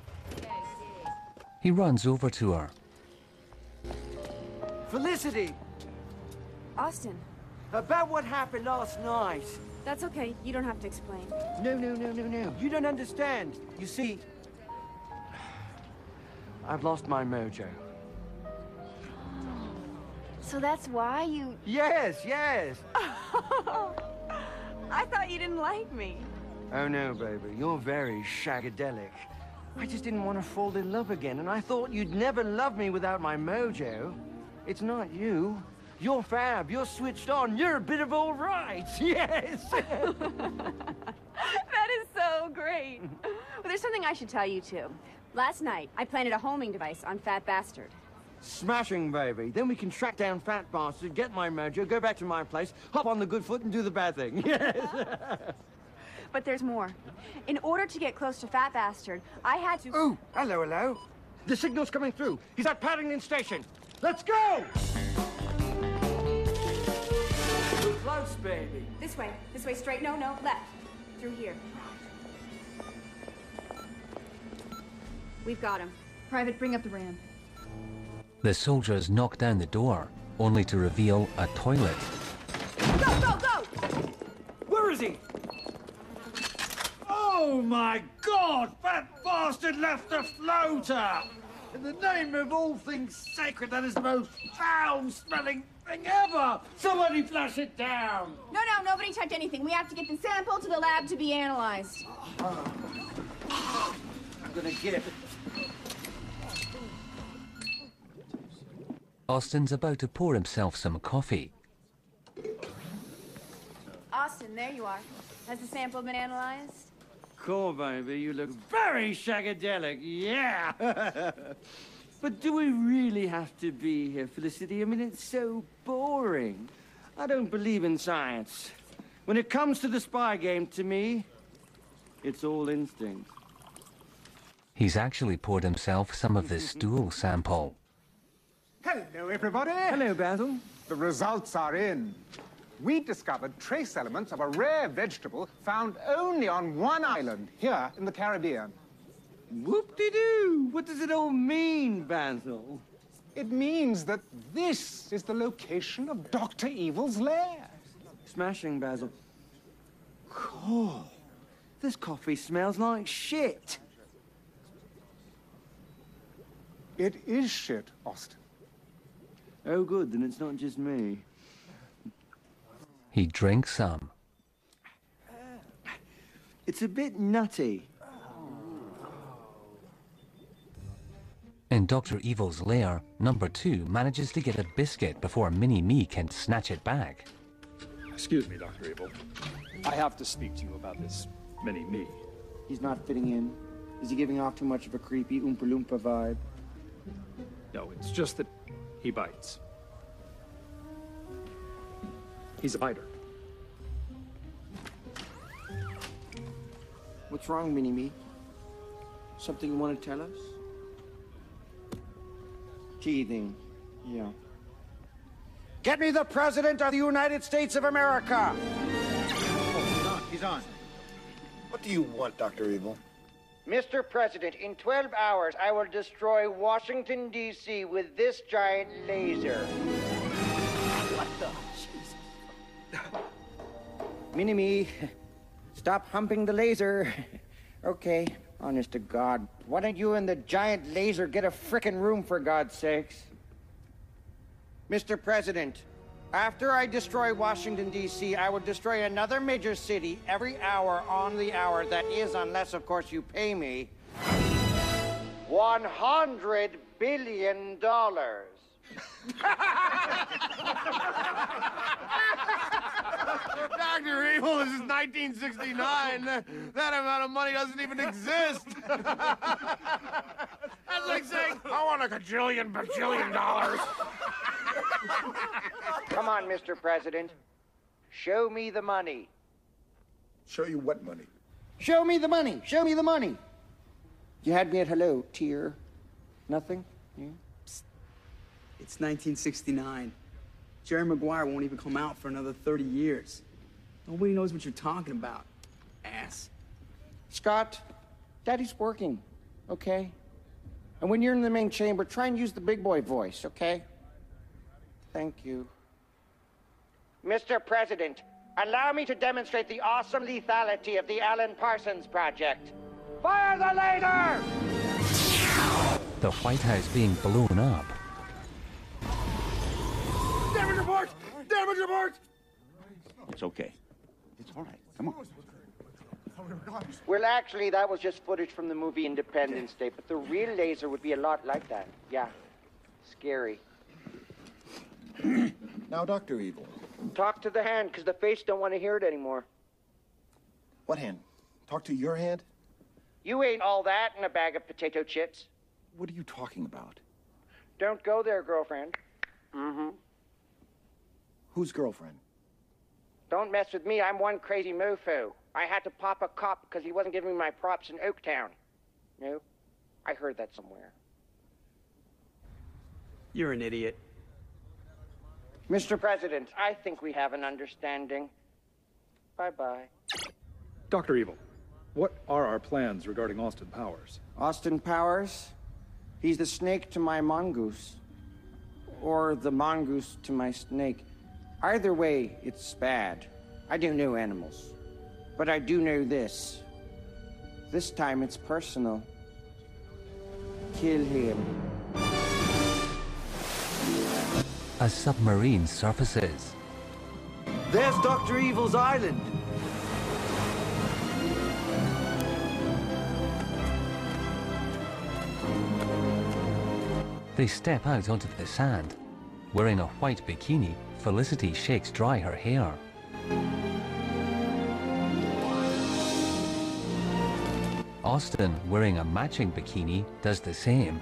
He runs over to her. Felicity! Austin, About what happened last night. that's okay. You don't have to explain. No, no, no, no, no. You don't understand. You see, I've lost my mojo. So that's why you... Yes, yes. I thought you didn't like me. Oh, no, baby. You're very shagadelic. I just didn't want to fall in love again, and I thought you'd never love me without my mojo. It's not you. You're fab. You're switched on. You're a bit of all right. Yes. That is so great. Well, there's something I should tell you, too. Last night, I planted a homing device on Fat Bastard. Smashing, baby. Then we can track down Fat Bastard, get my mojo, go back to my place, hop on the good foot, and do the bad thing. Yes. But there's more. In order to get close to Fat Bastard, I had to... Ooh, hello, hello. The signal's coming through. He's at Paddington Station. Let's go! Close, baby. This way. This way, straight. No, no, left. Through here. We've got him. Private, bring up the ram. The soldiers knock down the door, only to reveal a toilet. Go, go, go! Where is he? Oh, my God! Fat bastard left the floater! In the name of all things sacred, that is the most foul-smelling thing ever! Somebody flush it down! No, no, nobody touch anything. We have to get the sample to the lab to be analyzed. I'm gonna get it. Austin's about to pour himself some coffee. Austin, there you are. Has the sample been analyzed? Cool, baby. You look very shagadelic. Yeah. But do we really have to be here, Felicity? I mean, it's so boring. I don't believe in science. When it comes to the spy game, to me, it's all instinct. He's actually poured himself some of the stool sample. Hello, everybody. Hello, Basil. The results are in. We discovered trace elements of a rare vegetable found only on one island here in the Caribbean. Whoop-de-doo! What does it all mean, Basil? It means that this is the location of Doctor Evil's lair. Smashing, Basil. Cool. This coffee smells like shit. It is shit, Austin. Oh, good. Then it's not just me. He drinks some. It's a bit nutty. In Doctor Evil's lair, number two manages to get a biscuit before Mini-Me can snatch it back. Excuse me, Doctor Evil. I have to speak to you about this Mini-Me. He's not fitting in. Is he giving off too much of a creepy Oompa Loompa vibe? No, it's just that he bites. He's a biter. What's wrong, Mini-Me? Something you want to tell us? Teething. Yeah. Get me the President of the United States of America! Oh, he's on. He's on. What do you want, Doctor Evil? Mister President, in twelve hours, I will destroy Washington, D C with this giant laser. What the? Mini-Me, stop humping the laser. Okay, honest to God. Why don't you and the giant laser get a frickin' room, for God's sakes? Mister President, after I destroy Washington, D C, I will destroy another major city every hour on the hour. That is, unless, of course, you pay me one hundred billion dollars. Doctor Evil, this is nineteen sixty-nine. That, that amount of money doesn't even exist. That's like saying, I want a gajillion bajillion dollars. Come on, Mister President. Show me the money. Show you what money? Show me the money. Show me the money. You had me at hello, tear. Nothing? Yeah. It's nineteen sixty-nine. Jerry Maguire won't even come out for another thirty years. Nobody knows what you're talking about, ass. Scott, Daddy's working, okay? And when you're in the main chamber, try and use the big boy voice, okay? Thank you. Mister President, allow me to demonstrate the awesome lethality of the Alan Parsons Project. Fire the laser! The White House being blown up. Damage report! Damage report! It's okay. It's all right. Come on. Well, actually, that was just footage from the movie Independence Day, but the real laser would be a lot like that. Yeah. Scary. Now, Doctor Evil. Talk to the hand, because the face don't want to hear it anymore. What hand? Talk to your hand? You ate all that in a bag of potato chips. What are you talking about? Don't go there, girlfriend. Mm-hmm. Whose girlfriend? Don't mess with me. I'm one crazy mofo. I had to pop a cop because he wasn't giving me my props in Oaktown. No? I heard that somewhere. You're an idiot. Mister President, I think we have an understanding. Bye-bye. Doctor Evil, what are our plans regarding Austin Powers? Austin Powers? He's the snake to my mongoose. Or the mongoose to my snake. Either way, it's bad. I don't know animals. But I do know this. This time it's personal. Kill him. A submarine surfaces. There's Doctor Evil's island. They step out onto the sand. Wearing a white bikini, Felicity shakes dry her hair. Austin, wearing a matching bikini, does the same.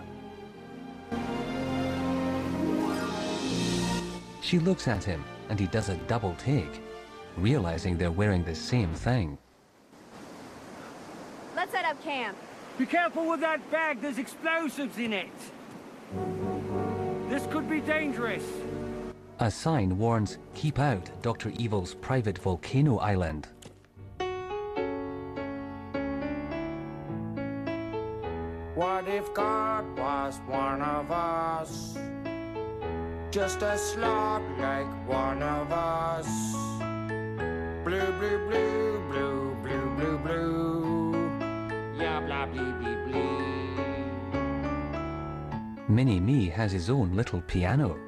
She looks at him, and he does a double take, realizing they're wearing the same thing. Let's set up camp. Be careful with that bag, there's explosives in it. This could be dangerous. A sign warns, "Keep out Doctor Evil's private volcano island." What if God was one of us? Just a slob like one of us. Blue, blue, blue, blue, blue, blue, blue. Yeah, blah, blee, blee, blee. Mini-Me has his own little piano.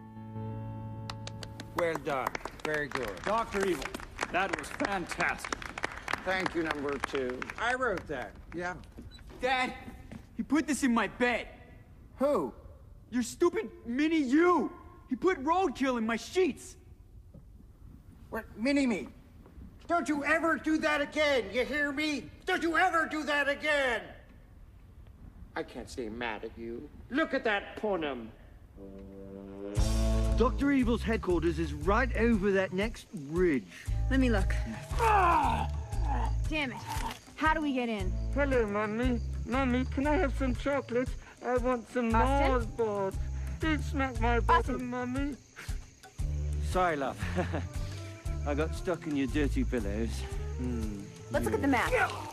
Well done. Very good. Doctor Evil, that was fantastic. Thank you, number two. I wrote that. Yeah. Dad, he put this in my bed. Who? Your stupid Mini-You. He put roadkill in my sheets. What? Mini-Me. Don't you ever do that again, you hear me? Don't you ever do that again! I can't stay mad at you. Look at that punum. Doctor Evil's headquarters is right over that next ridge. Let me look. Damn it. How do we get in? Hello, Mummy. Mummy, can I have some chocolate? I want some Austin? Mars bars. Don't smack my bottom, Mummy. Sorry, love. I got stuck in your dirty pillows. Hmm. Let's look at the map.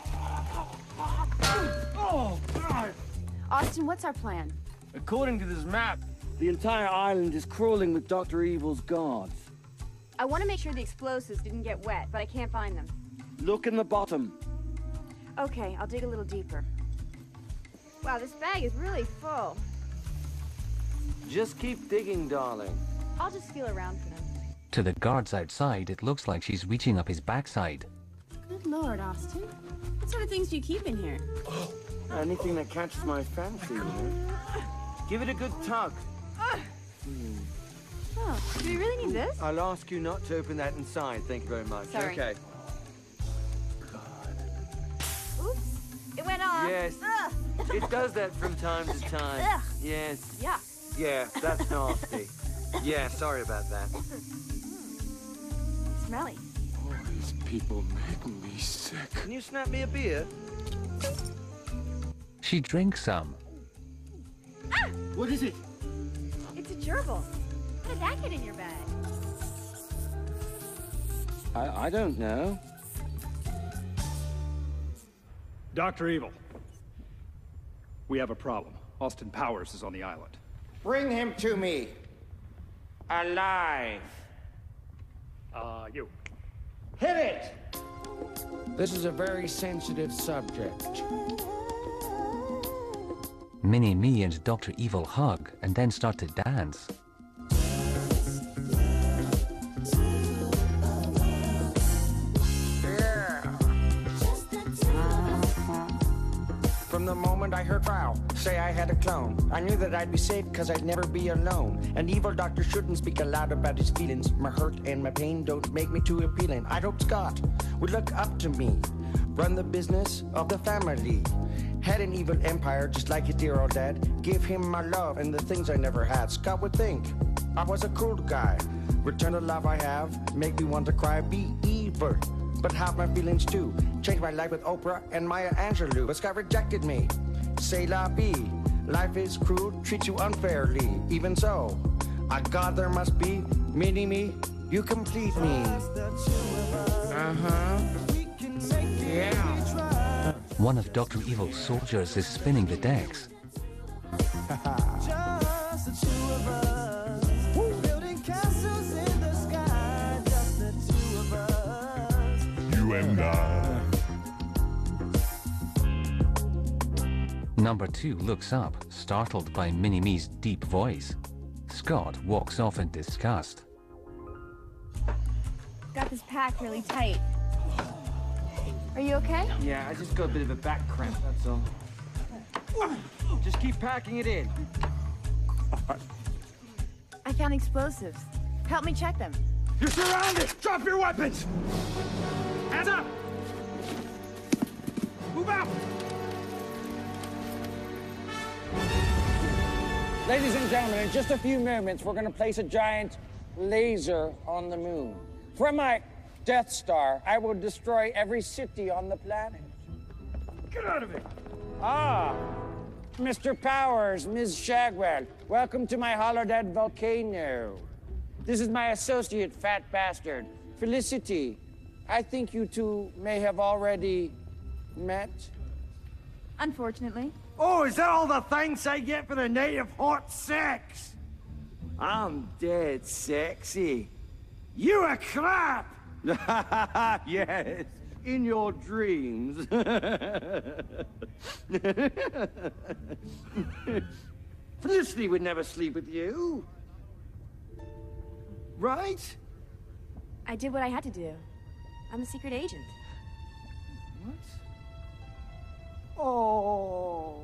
Oh, God. Austin, what's our plan? According to this map, the entire island is crawling with Doctor Evil's guards. I want to make sure the explosives didn't get wet, but I can't find them. Look in the bottom. Okay, I'll dig a little deeper. Wow, this bag is really full. Just keep digging, darling. I'll just feel around for them. To the guards outside, it looks like she's reaching up his backside. Good Lord, Austin. What sort of things do you keep in here? Anything that catches my fancy, you know? Give it a good tug. Hmm. Oh, do we really need this? I'll ask you not to open that inside. Thank you very much. Sorry. Okay. Oops. It went off. Yes. Ugh. It does that from time to time. Ugh. Yes. Yeah. Yeah, that's nasty. Yeah, sorry about that. Smelly. Oh, these people make me sick. Can you snap me a beer? She drinks some. Ah! What is it? It's a gerbil. How did that get in your bag? I, I don't know. Doctor Evil, we have a problem. Austin Powers is on the island. Bring him to me. Alive. Uh, you. Hit it! This is a very sensitive subject. Mini-Me and Doctor Evil hug and then start to dance. From the moment I heard Frau say I had a clone, I knew that I'd be safe cause I'd never be alone. An evil doctor shouldn't speak aloud about his feelings. My hurt and my pain don't make me too appealing. I'd hope Scott would look up to me, run the business of the family. Had an evil empire just like his dear old dad. Give him my love and the things I never had. Scott would think I was a cool guy. Return the love I have, make me want to cry. Be evil, but have my feelings too. Changed my life with Oprah and Maya Angelou. But Scott rejected me. C'est la vie. Life is cruel, treats you unfairly. Even so, a God there must be. Mini me, you complete me. Uh-huh. Yeah. One of Doctor Evil's soldiers is spinning the decks. Just the two of us, building castles in the sky. Just the two of us. You and I. Number two looks up, startled by Mini-Me's deep voice. Scott walks off in disgust. Got this packed really tight. Are you okay? Yeah, I just got a bit of a back cramp, that's all. Just keep packing it in. I found explosives. Help me check them. You're surrounded! Drop your weapons! Hands up! Move out! Ladies and gentlemen, in just a few moments, we're going to place a giant laser on the moon. From my Death Star, I will destroy every city on the planet. Get out of it! Ah, Mister Powers, Miz Shagwell, welcome to my holodeck volcano. This is my associate, Fat Bastard, Felicity. I think you two may have already met. Unfortunately. Oh, is that all the thanks I get for the night of hot sex? I'm dead sexy. You a crap! Yes, in your dreams. Felicity would never sleep with you. Right? I did what I had to do. I'm a secret agent. What? Oh,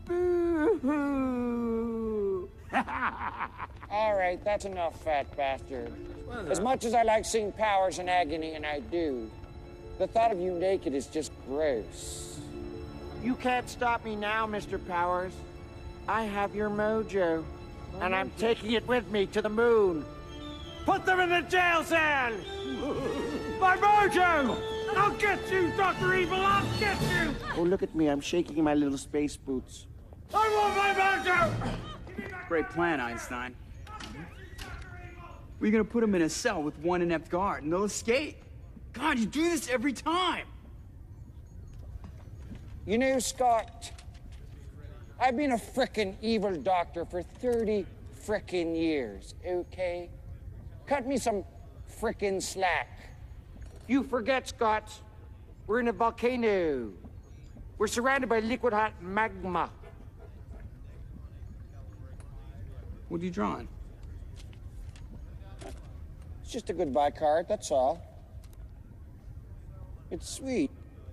boo-hoo. All right, that's enough, Fat Bastard. As much as I like seeing Powers in agony, and I do, the thought of you naked is just gross. You can't stop me now, Mister Powers. I have your mojo, and I'm taking it with me to the moon. Put them in the jail cell! My mojo! I'll get you, Doctor Evil! I'll get you! Oh, look at me. I'm shaking my little space boots. I want my mojo! Great plan, Einstein. We're gonna put them in a cell with one inept guard, and they'll escape. God, you do this every time. You know, Scott, I've been a frickin' evil doctor for thirty frickin' years, okay? Cut me some frickin' slack. You forget, Scott, we're in a volcano. We're surrounded by liquid hot magma. What are you drawing? It's just a goodbye card, that's all. It's sweet.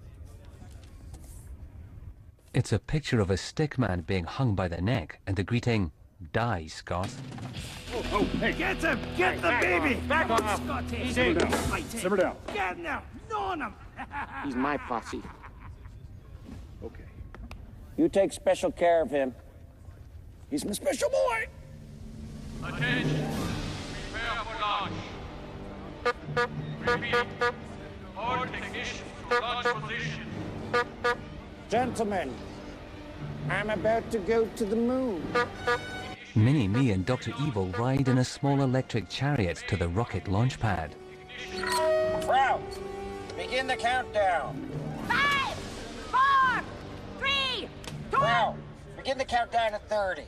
It's a picture of a stick man being hung by the neck and the greeting, "Die, Scott." Oh, oh, hey, get him! Get the baby! Back Come on, off! Scotty! Easy. Simmer down. Simmer down. Get him now! On him! He's my posse. Okay. You take special care of him. He's my special boy. Attention. Prepare for launch. Repeat. All technicians to launch position. Gentlemen, I'm about to go to the moon. Mini-Me and Doctor Evil ride in a small electric chariot to the rocket launch pad. Frau, begin the countdown. Five, four, three, two, Frau, begin the countdown at thirty.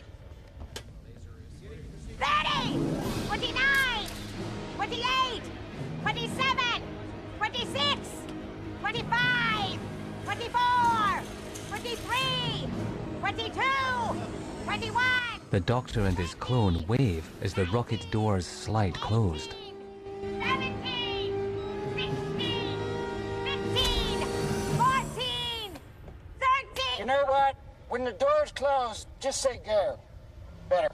thirty, twenty-nine, twenty-eight, twenty-seven, twenty-six, twenty-five, twenty-four, twenty-three, twenty-two, twenty-one. The Doctor and his clone wave as the rocket doors slide closed. seventeen, sixteen, fifteen, fourteen, thirteen. You know what? When the door's closed, just say go. Better.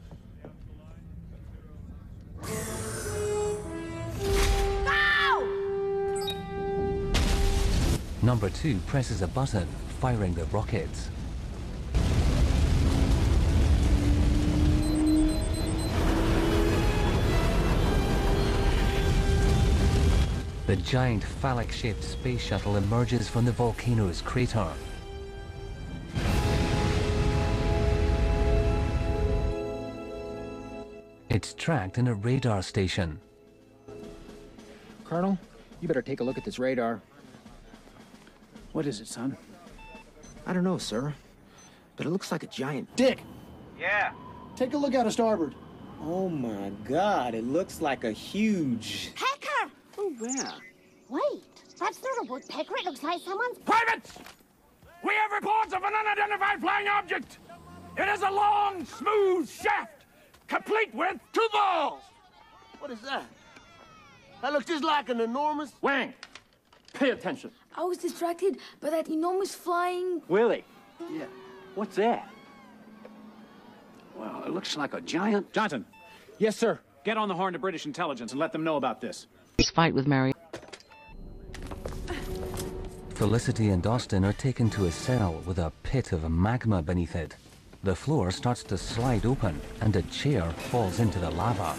Number two presses a button, firing the rockets. The giant phallic-shaped space shuttle emerges from the volcano's crater. It's tracked in a radar station. Colonel, you better take a look at this radar. What is it, son? I don't know, sir, but it looks like a giant dick. Yeah. Take a look out of starboard. Oh my God, it looks like a huge... Pecker! Oh, where? Wait, that's not a woodpecker. It looks like someone's... Privates! We have reports of an unidentified flying object. It is a long, smooth shaft, complete with two balls. What is that? That looks just like an enormous... Wang, pay attention. I was distracted by that enormous flying... Willie. Yeah. What's that? Well, it looks like a giant... Johnson. Yes, sir. Get on the horn to British intelligence and let them know about this. Fight with Mary. Felicity and Austin are taken to a cell with a pit of magma beneath it. The floor starts to slide open and a chair falls into the lava.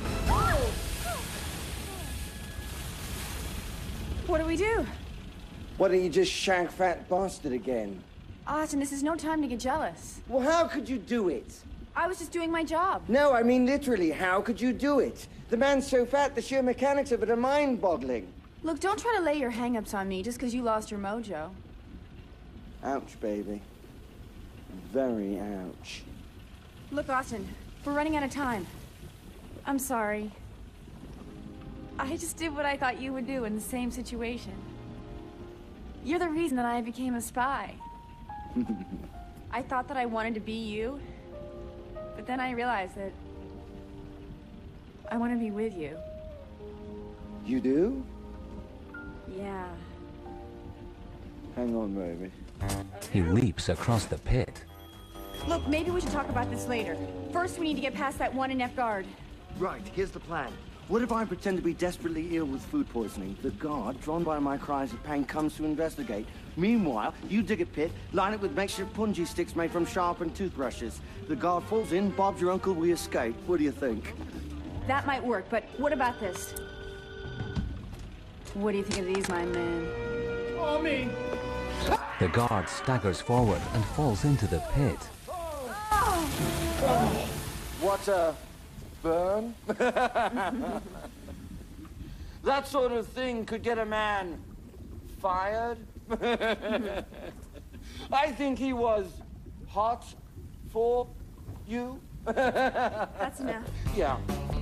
What do we do? Why don't you just shank Fat Bastard again? Austin, this is no time to get jealous. Well, how could you do it? I was just doing my job. No, I mean literally, how could you do it? The man's so fat, the sheer mechanics of it are mind-boggling. Look, don't try to lay your hang-ups on me just because you lost your mojo. Ouch, baby. Very ouch. Look, Austin, we're running out of time. I'm sorry. I just did what I thought you would do in the same situation. You're the reason that I became a spy. I thought that I wanted to be you, but then I realized that I want to be with you. You do? Yeah. Hang on, baby. He leaps across the pit. Look, maybe we should talk about this later. First, we need to get past that one inept guard. Right, here's the plan. What if I pretend to be desperately ill with food poisoning? The guard, drawn by my cries of pain, comes to investigate. Meanwhile, you dig a pit, line it with makeshift punji sticks made from sharpened toothbrushes. The guard falls in, Bob's your uncle, we escape. What do you think? That might work, but what about this? What do you think of these, my man? Oh, me! The guard staggers forward and falls into the pit. Oh. What a burn? That sort of thing could get a man fired. I think he was hot for you. That's enough. Yeah.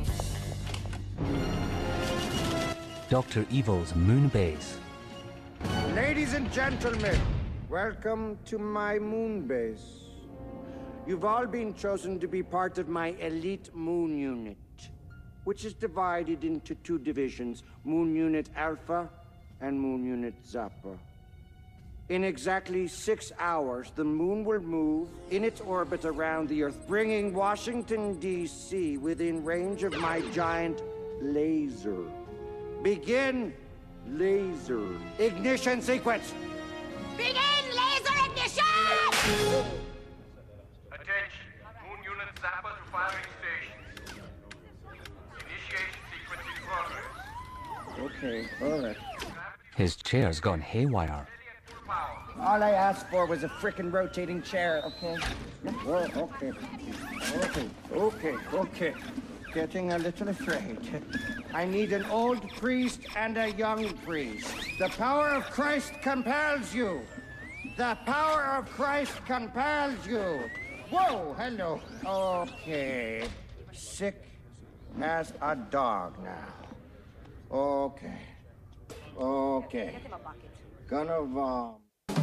Doctor Evil's moon base. Ladies and gentlemen, welcome to my moon base. You've all been chosen to be part of my elite moon unit, which is divided into two divisions, Moon Unit Alpha and Moon Unit Zappa. In exactly six hours, the moon will move in its orbit around the Earth, bringing Washington, D C within range of my giant laser. Begin laser ignition sequence. Begin laser ignition! Attention, Moon Unit Zappa to firing station. Initiation sequence in progress. Okay, all right. His chair's gone haywire. All I asked for was a frickin' rotating chair, okay? Well, okay. Okay, okay, okay. Getting a little afraid. I need an old priest and a young priest. The power of Christ compels you. The power of Christ compels you. Whoa, hello. Okay. Sick as a dog now. Okay. Okay. Gonna vom.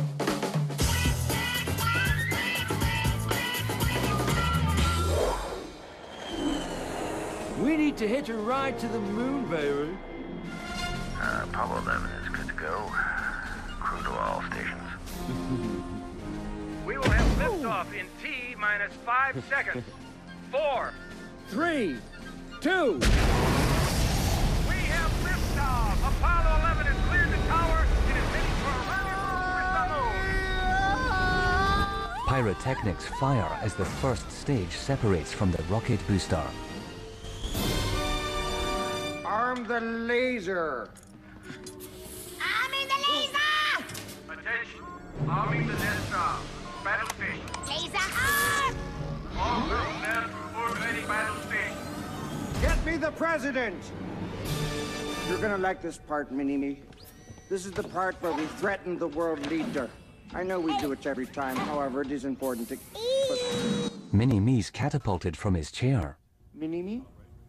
We need to hitch a ride to the moon, baby. Uh, Apollo eleven is good to go. Crew to all stations. We will have liftoff in T minus five seconds. Four. Three. Two. We have liftoff. Apollo eleven has cleared the tower. It is heading for a rendezvous with the moon. Pyrotechnics fire as the first stage separates from the rocket booster. Arm the laser. Arming the laser! Attention. Arming the laser. Battle station. Laser arm! All personnel report ready battle station. Get me the president! You're gonna like this part, Mini-Me. This is the part where we threaten the world leader. I know we do it every time, however, it is important to... But... Mini-Me's catapulted from his chair. Mini-Me?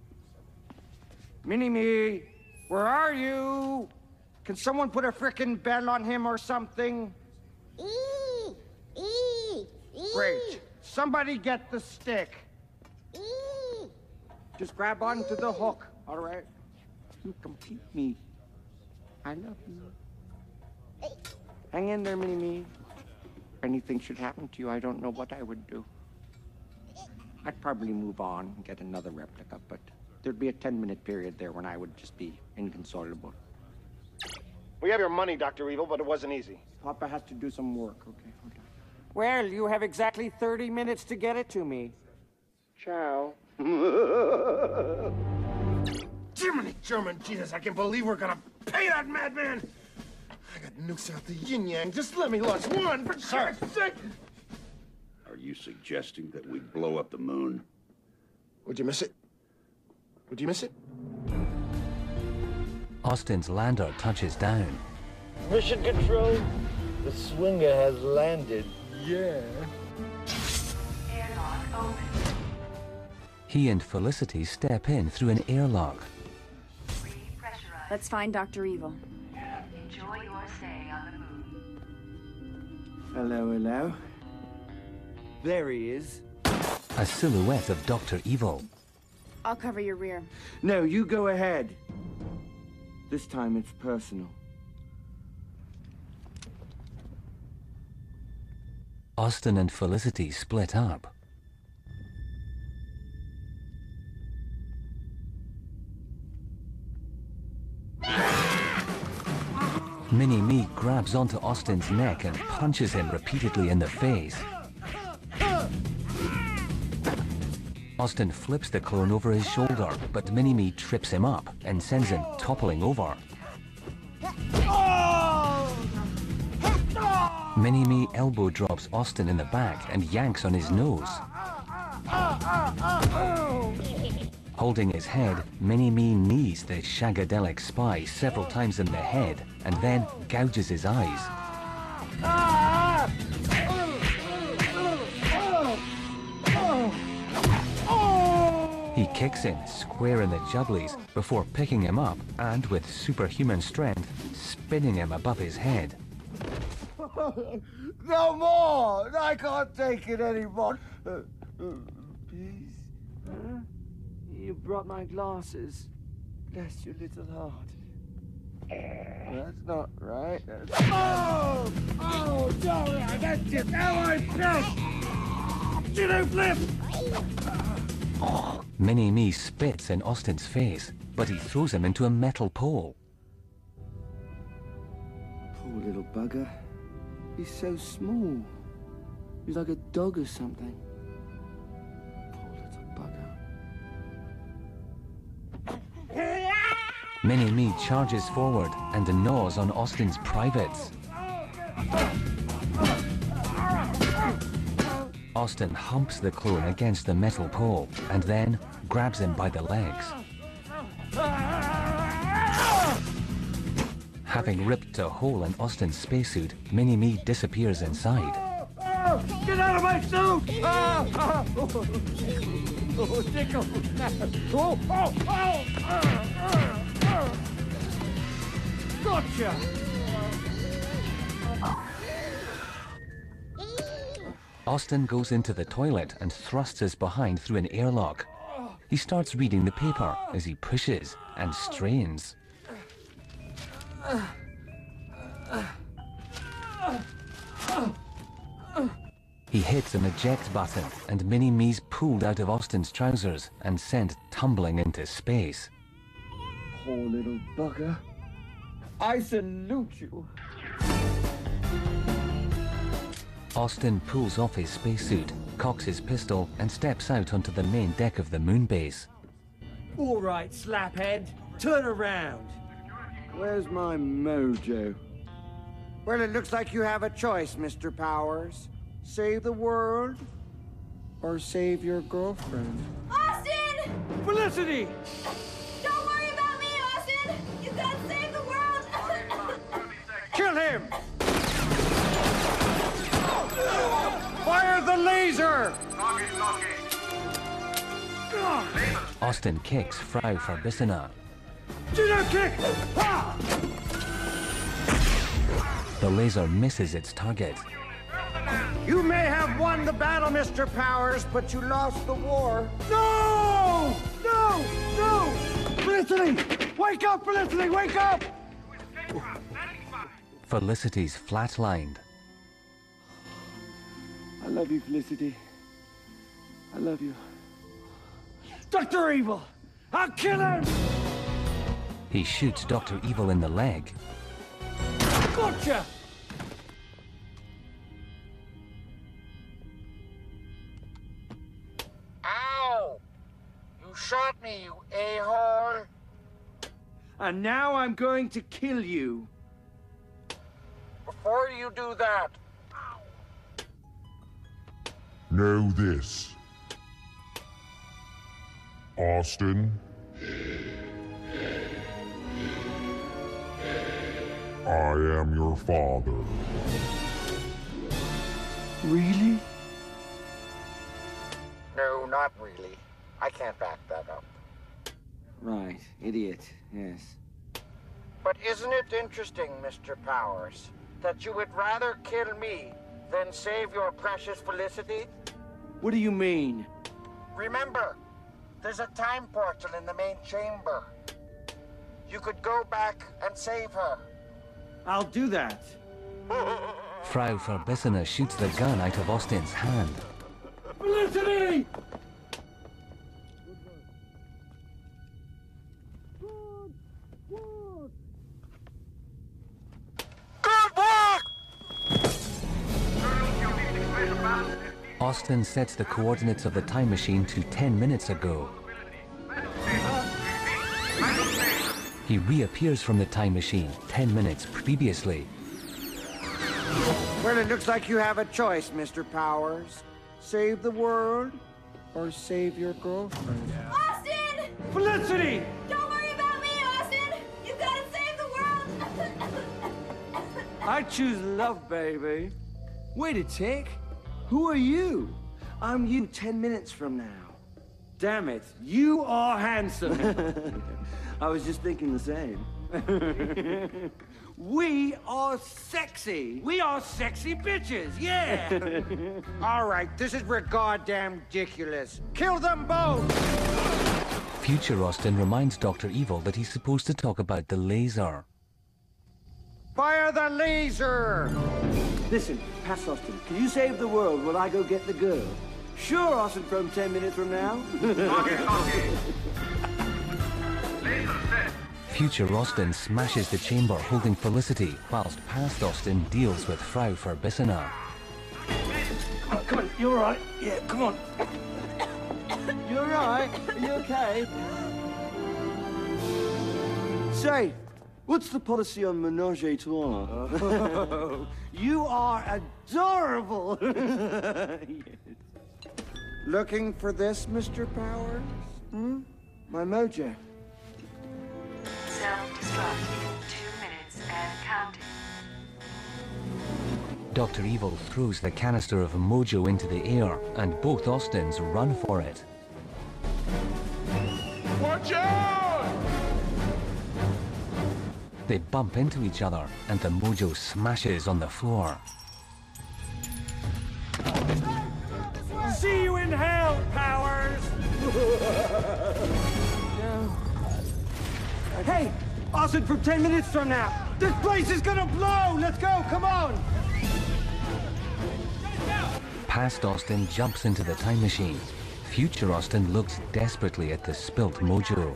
Mini-Me, where are you? Can someone put a frickin' bell on him or something? E, E, E. Great. Somebody get the stick. E. Just grab onto the hook, all right? You complete me. I love you. Hang in there, Mini-Me. If anything should happen to you, I don't know what I would do. I'd probably move on and get another replica, but there'd be a ten-minute period there when I would just be inconsolable. We have your money, Doctor Evil, but it wasn't easy. Papa has to do some work, okay? Hold on. Well, you have exactly thirty minutes to get it to me. Ciao. Jiminy German Jesus, I can't believe we're gonna pay that madman! I got nukes out the yin-yang. Just let me launch one, for Christ's sake! Are you suggesting that we blow up the moon? Would you miss it? Would you miss it? Austin's lander touches down. Mission control, the Swinger has landed. Yeah. Airlock open. He and Felicity step in through an airlock. Let's find Doctor Evil. Enjoy your stay on the moon. Hello, hello. There he is. A silhouette of Doctor Evil. I'll cover your rear. No, you go ahead. This time it's personal. Austin and Felicity split up. Mini-Me grabs onto Austin's neck and punches him repeatedly in the face. Austin flips the clone over his shoulder, but Mini-Me trips him up and sends him toppling over. Mini-Me elbow drops Austin in the back and yanks on his nose. Holding his head, Mini-Me knees the shagadelic spy several times in the head and then gouges his eyes. He kicks him square in the jugglies before picking him up and, with superhuman strength, spinning him above his head. No more! I can't take it anymore. Uh, uh, Please? Huh? You brought my glasses. Bless your little heart. That's not right. That's... Oh! Oh, no! That's it! Now I'm pissed! You don't flip! Mini-Me spits in Austin's face, but he throws him into a metal pole. Poor little bugger. He's so small. He's like a dog or something. Poor little bugger. Mini-Me charges forward and gnaws on Austin's privates. Austin humps the clone against the metal pole and then grabs him by the legs. Having ripped a hole in Austin's spacesuit, Mini-Me disappears inside. Oh, get out of my suit! Oh, oh, oh, oh, tickle. Oh, oh, oh, oh, oh. Gotcha! Austin goes into the toilet and thrusts his behind through an airlock. He starts reading the paper as he pushes and strains. He hits an eject button, and Mini-Me's pulled out of Austin's trousers and sent tumbling into space. Poor little bugger. I salute you. Austin pulls off his spacesuit, cocks his pistol, and steps out onto the main deck of the moon base. All right, slaphead. Turn around. Where's my mojo? Well, it looks like you have a choice, Mister Powers. Save the world, or save your girlfriend. Austin! Felicity! Don't worry about me, Austin! You gotta save the world! Kill him! Fire the laser! Austin kicks Frau Verbissina. Judo kick! Ha! The laser misses its target. You may have won the battle, Mister Powers, but you lost the war. No! No! No! Felicity! Wake up, Felicity! Wake up! Felicity's flatlined. I love you, Felicity. I love you. Doctor Evil! I'll kill him! He shoots Doctor Evil in the leg. Gotcha! Ow! You shot me, you a-hole! And now I'm going to kill you. Before you do that, know this. Austin, I am your father. Really? no, not really. I can't back that up. Right, idiot, yes. But isn't it interesting, Mister Powers, that you would rather kill me than save your precious Felicity? What do you mean? Remember, there's a time portal in the main chamber. You could go back and save her. I'll do that. Frau Verbissina shoots the gun out of Austin's hand. Felicity! Austin sets the coordinates of the time machine to ten minutes ago. He reappears from the time machine ten minutes previously. Well, it looks like you have a choice, Mister Powers. Save the world, or save your girlfriend. Austin! Felicity! Don't worry about me, Austin! You gotta save the world! I choose love, baby. Wait a tick. Who are you? I'm you ten minutes from now. Damn it, you are handsome. I was just thinking the same. We are sexy. We are sexy bitches, yeah. All right, this is goddamn ridiculous. Kill them both! Future Austin reminds Doctor Evil that he's supposed to talk about the laser. Fire the laser! Listen, Pass Austin, can you save the world while I go get the girl? Sure, Austin, from ten minutes from now. Future Austin smashes the chamber holding Felicity, whilst Past Austin deals with Frau Verbissina. Come on, come on, you're all right. Yeah, come on. You're all right? Are you okay? Say, what's the policy on menage a trois? Oh, you are adorable. Yes. Looking for this, Mister Powers? Hmm? My mojo. Self-destruct in two minutes and counting. Doctor Evil throws the canister of Mojo into the air, and both Austins run for it. Watch out! They bump into each other, and the Mojo smashes on the floor. See you in hell, Powers! No. Hey, Austin, from ten minutes from now, this place is gonna blow! Let's go, come on! Past Austin jumps into the time machine. Future Austin looks desperately at the spilt mojo.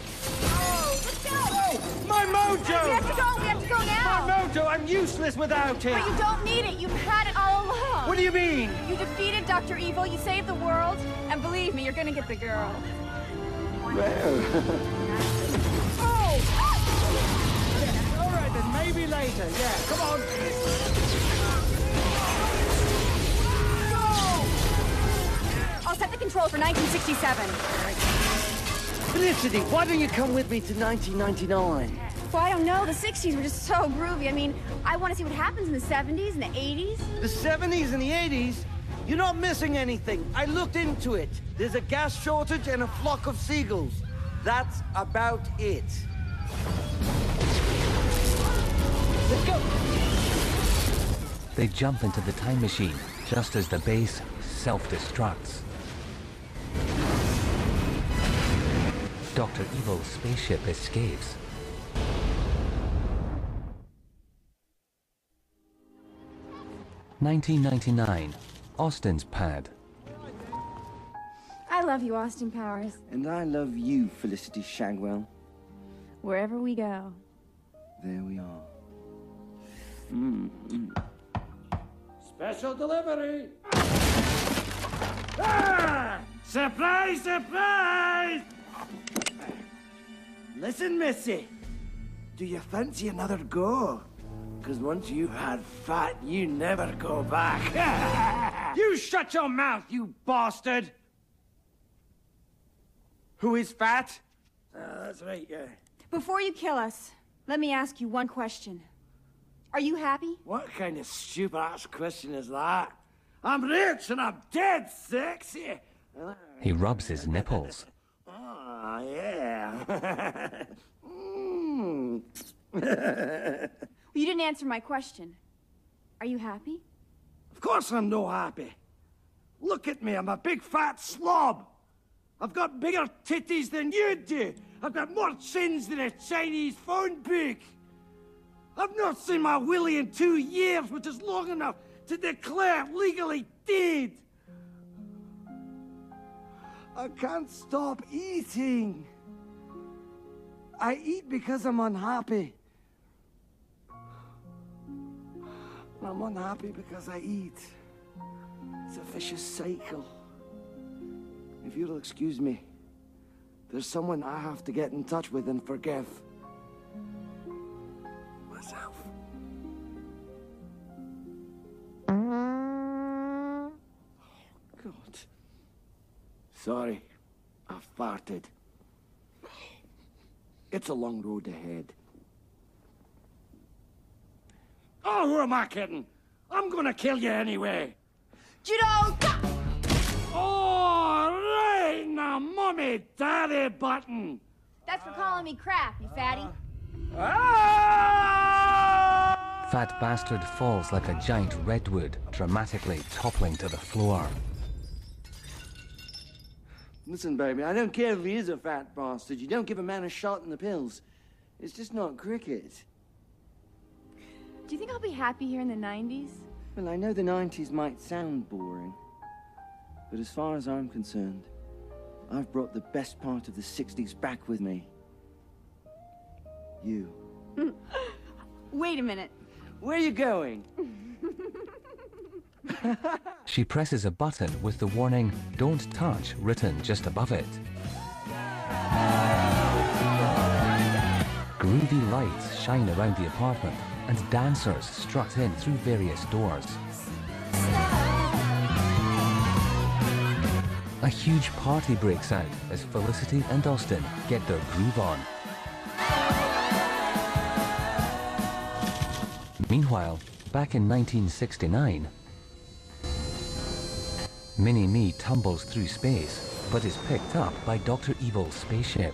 My mojo! We have to go, we have to go now! My mojo, I'm useless without it! But you don't need it, you've had it all along! What do you mean? You defeated Doctor Evil, you saved the world, and believe me, you're gonna get the girl. Oh! All right, then maybe later. Yeah, come on. I'll set the control for nineteen sixty-seven. Felicity, why don't you come with me to nineteen ninety-nine? Well, I don't know. The sixties were just so groovy. I mean, I want to see what happens in the seventies and the eighties. The seventies and the eighties? You're not missing anything. I looked into it. There's a gas shortage and a flock of seagulls. That's about it. Let's go! They jump into the time machine just as the base self-destructs. Doctor Evil's spaceship escapes. nineteen ninety-nine, Austin's pad. I love you, Austin Powers. And I love you, Felicity Shagwell. Wherever we go. There we are. Mm -hmm. Special delivery! Ah! Surprise, surprise! Listen, Missy. Do you fancy another go? Because once you've had fat, you never go back. You shut your mouth, you bastard! Who is fat? Uh, that's right, yeah. Before you kill us, let me ask you one question. Are you happy? What kind of stupid-ass question is that? I'm rich and I'm dead sexy. He rubs his nipples. Oh, yeah. mm. Well, you didn't answer my question. Are you happy? Of course I'm no happy. Look at me, I'm a big fat slob. I've got bigger titties than you do. I've got more chins than a Chinese phone book. I've not seen my willy in two years, which is long enough to declare legally dead. I can't stop eating. I eat because I'm unhappy. I'm unhappy because I eat. It's a vicious cycle. If you'll excuse me, there's someone I have to get in touch with and forgive. Myself. Oh, God. Sorry, I farted. It's a long road ahead. Oh, who am I kidding? I'm gonna kill you anyway. Judo! Oh, right now, mommy, daddy button. That's for calling me crap, you fatty. Ah! Fat bastard falls like a giant redwood, dramatically toppling to the floor. Listen, baby, I don't care if he is a fat bastard. You don't give a man a shot in the pills. It's just not cricket. Do you think I'll be happy here in the nineties? Well, I know the nineties might sound boring, but as far as I'm concerned, I've brought the best part of the sixties back with me. You. Wait a minute. Where are you going? She presses a button with the warning, "Don't touch," written just above it. Groovy lights shine around the apartment, and dancers strut in through various doors. A huge party breaks out as Felicity and Austin get their groove on. Meanwhile, back in nineteen sixty-nine, Mini-Me tumbles through space, but is picked up by Doctor Evil's spaceship.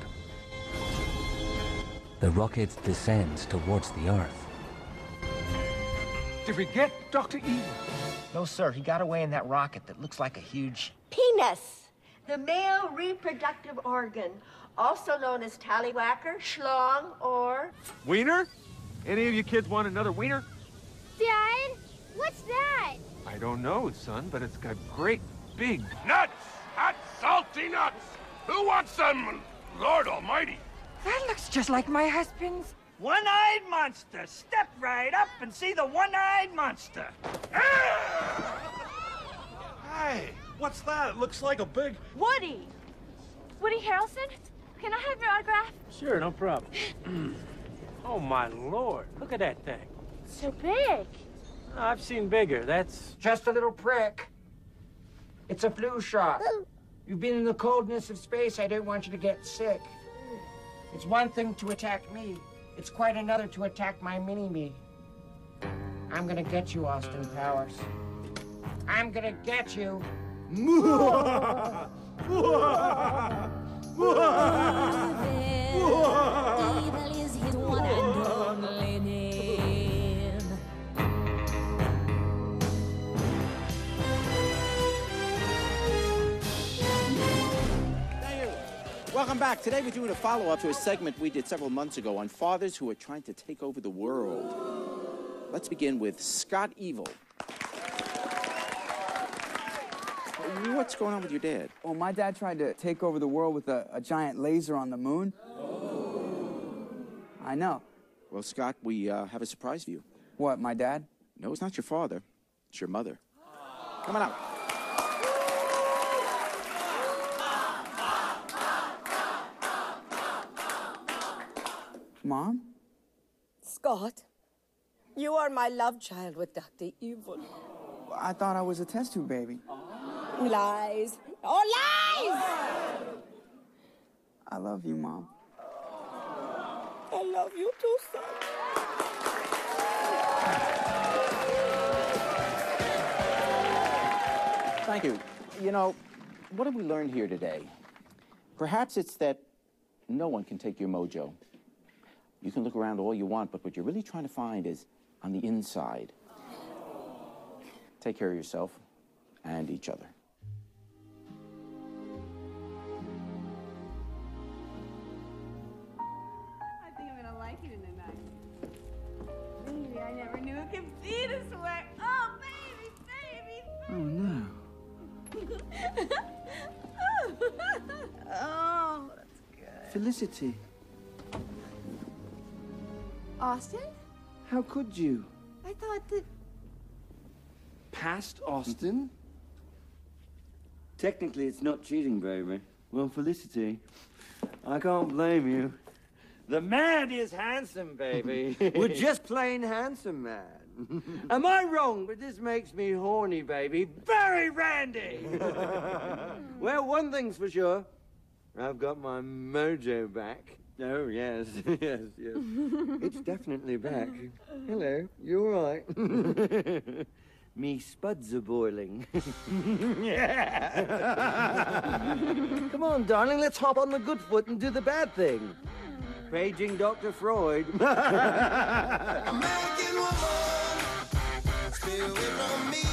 The rocket descends towards the Earth. Did we get Doctor Evil? No, sir. He got away in that rocket that looks like a huge... Penis, the male reproductive organ, also known as tallywhacker, schlong, or... Wiener? Any of you kids want another wiener? Dad, what's that? I don't know, son, but it's got great big... Nuts! Hot, salty nuts! Who wants some? Lord almighty! That looks just like my husband's. One-eyed monster! Step right up and see the one-eyed monster! Hey, what's that? It looks like a big... Woody! Woody Harrelson? Can I have your autograph? Sure, no problem. Oh, my Lord. Look at that thing. So big. I've seen bigger. That's... Just a little prick. It's a flu shot. You've been in the coldness of space. I don't want you to get sick. It's one thing to attack me. It's quite another to attack my mini-me. I'm gonna get you, Austin Powers. I'm gonna get you. Evil is his one and only name. Thank you. Welcome back. Today we're doing a follow-up to a segment we did several months ago on fathers who are trying to take over the world. Let's begin with Scott Evil. What's going on with your dad? Well, my dad tried to take over the world with a, a giant laser on the moon. I know. Well, Scott, we uh, have a surprise for you. What, my dad? No, it's not your father. It's your mother. Come on out. Mom? Scott, you are my love child with Doctor Evil. I thought I was a test tube baby. Lies. Oh, lies! I love you, Mom. I love you too, son. Thank you. You know, what have we learned here today? Perhaps it's that no one can take your mojo. You can look around all you want, but what you're really trying to find is on the inside. Take care of yourself and each other. I think I'm gonna like you tonight. Baby, I never knew it could be this way. Oh, baby, baby, Oh, no. baby. Oh, that's good. Felicity, Austin? how could you? I thought that... Past Austin? Technically, it's not cheating, baby. Well, Felicity, I can't blame you. The man is handsome, baby. We're just plain handsome, man. Am I wrong? But this makes me horny, baby. Very randy. Well, one thing's for sure. I've got my mojo back. Oh, yes, yes, yes. It's definitely back. Hello, you all right? Me spuds are boiling. Yeah. Come on, darling, let's hop on the good foot and do the bad thing. Paging Doctor Freud. American woman, stay away from me.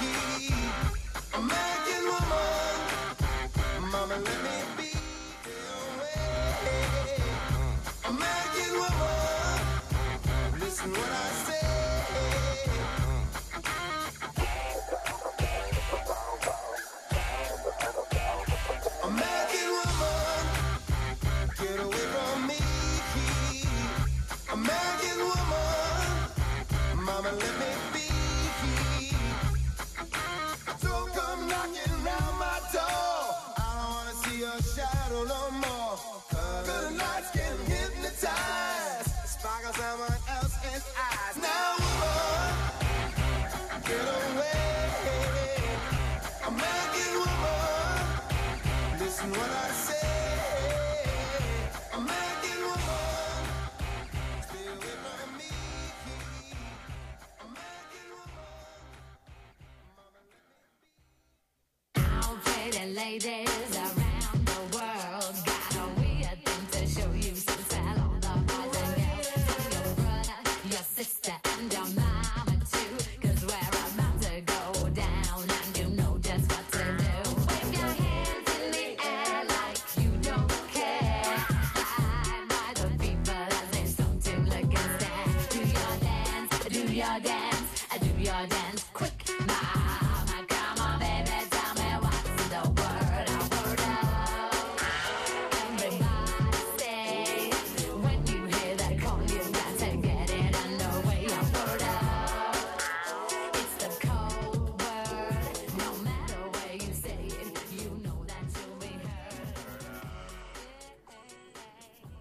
American woman, mama, let me be away. American woman, listen what I say. American woman, get away from me. American woman, mama, let me be. Don't come knocking round my door. I don't wanna see your shadow no more. Good nights can hypnotize, sparkle someone else's eyes. Now, woman, get away. American woman, listen what I say. American woman, stay away from me. Pretty ladies around the world got a weird thing to show you. So tell all the boys and girls, tell your brother, your sister, and your mama too. Cause we're about to go down and you know just what to do. Wave your hands in the air like you don't care. Hide by the people as they start to look and stare. Do your dance, do your dance.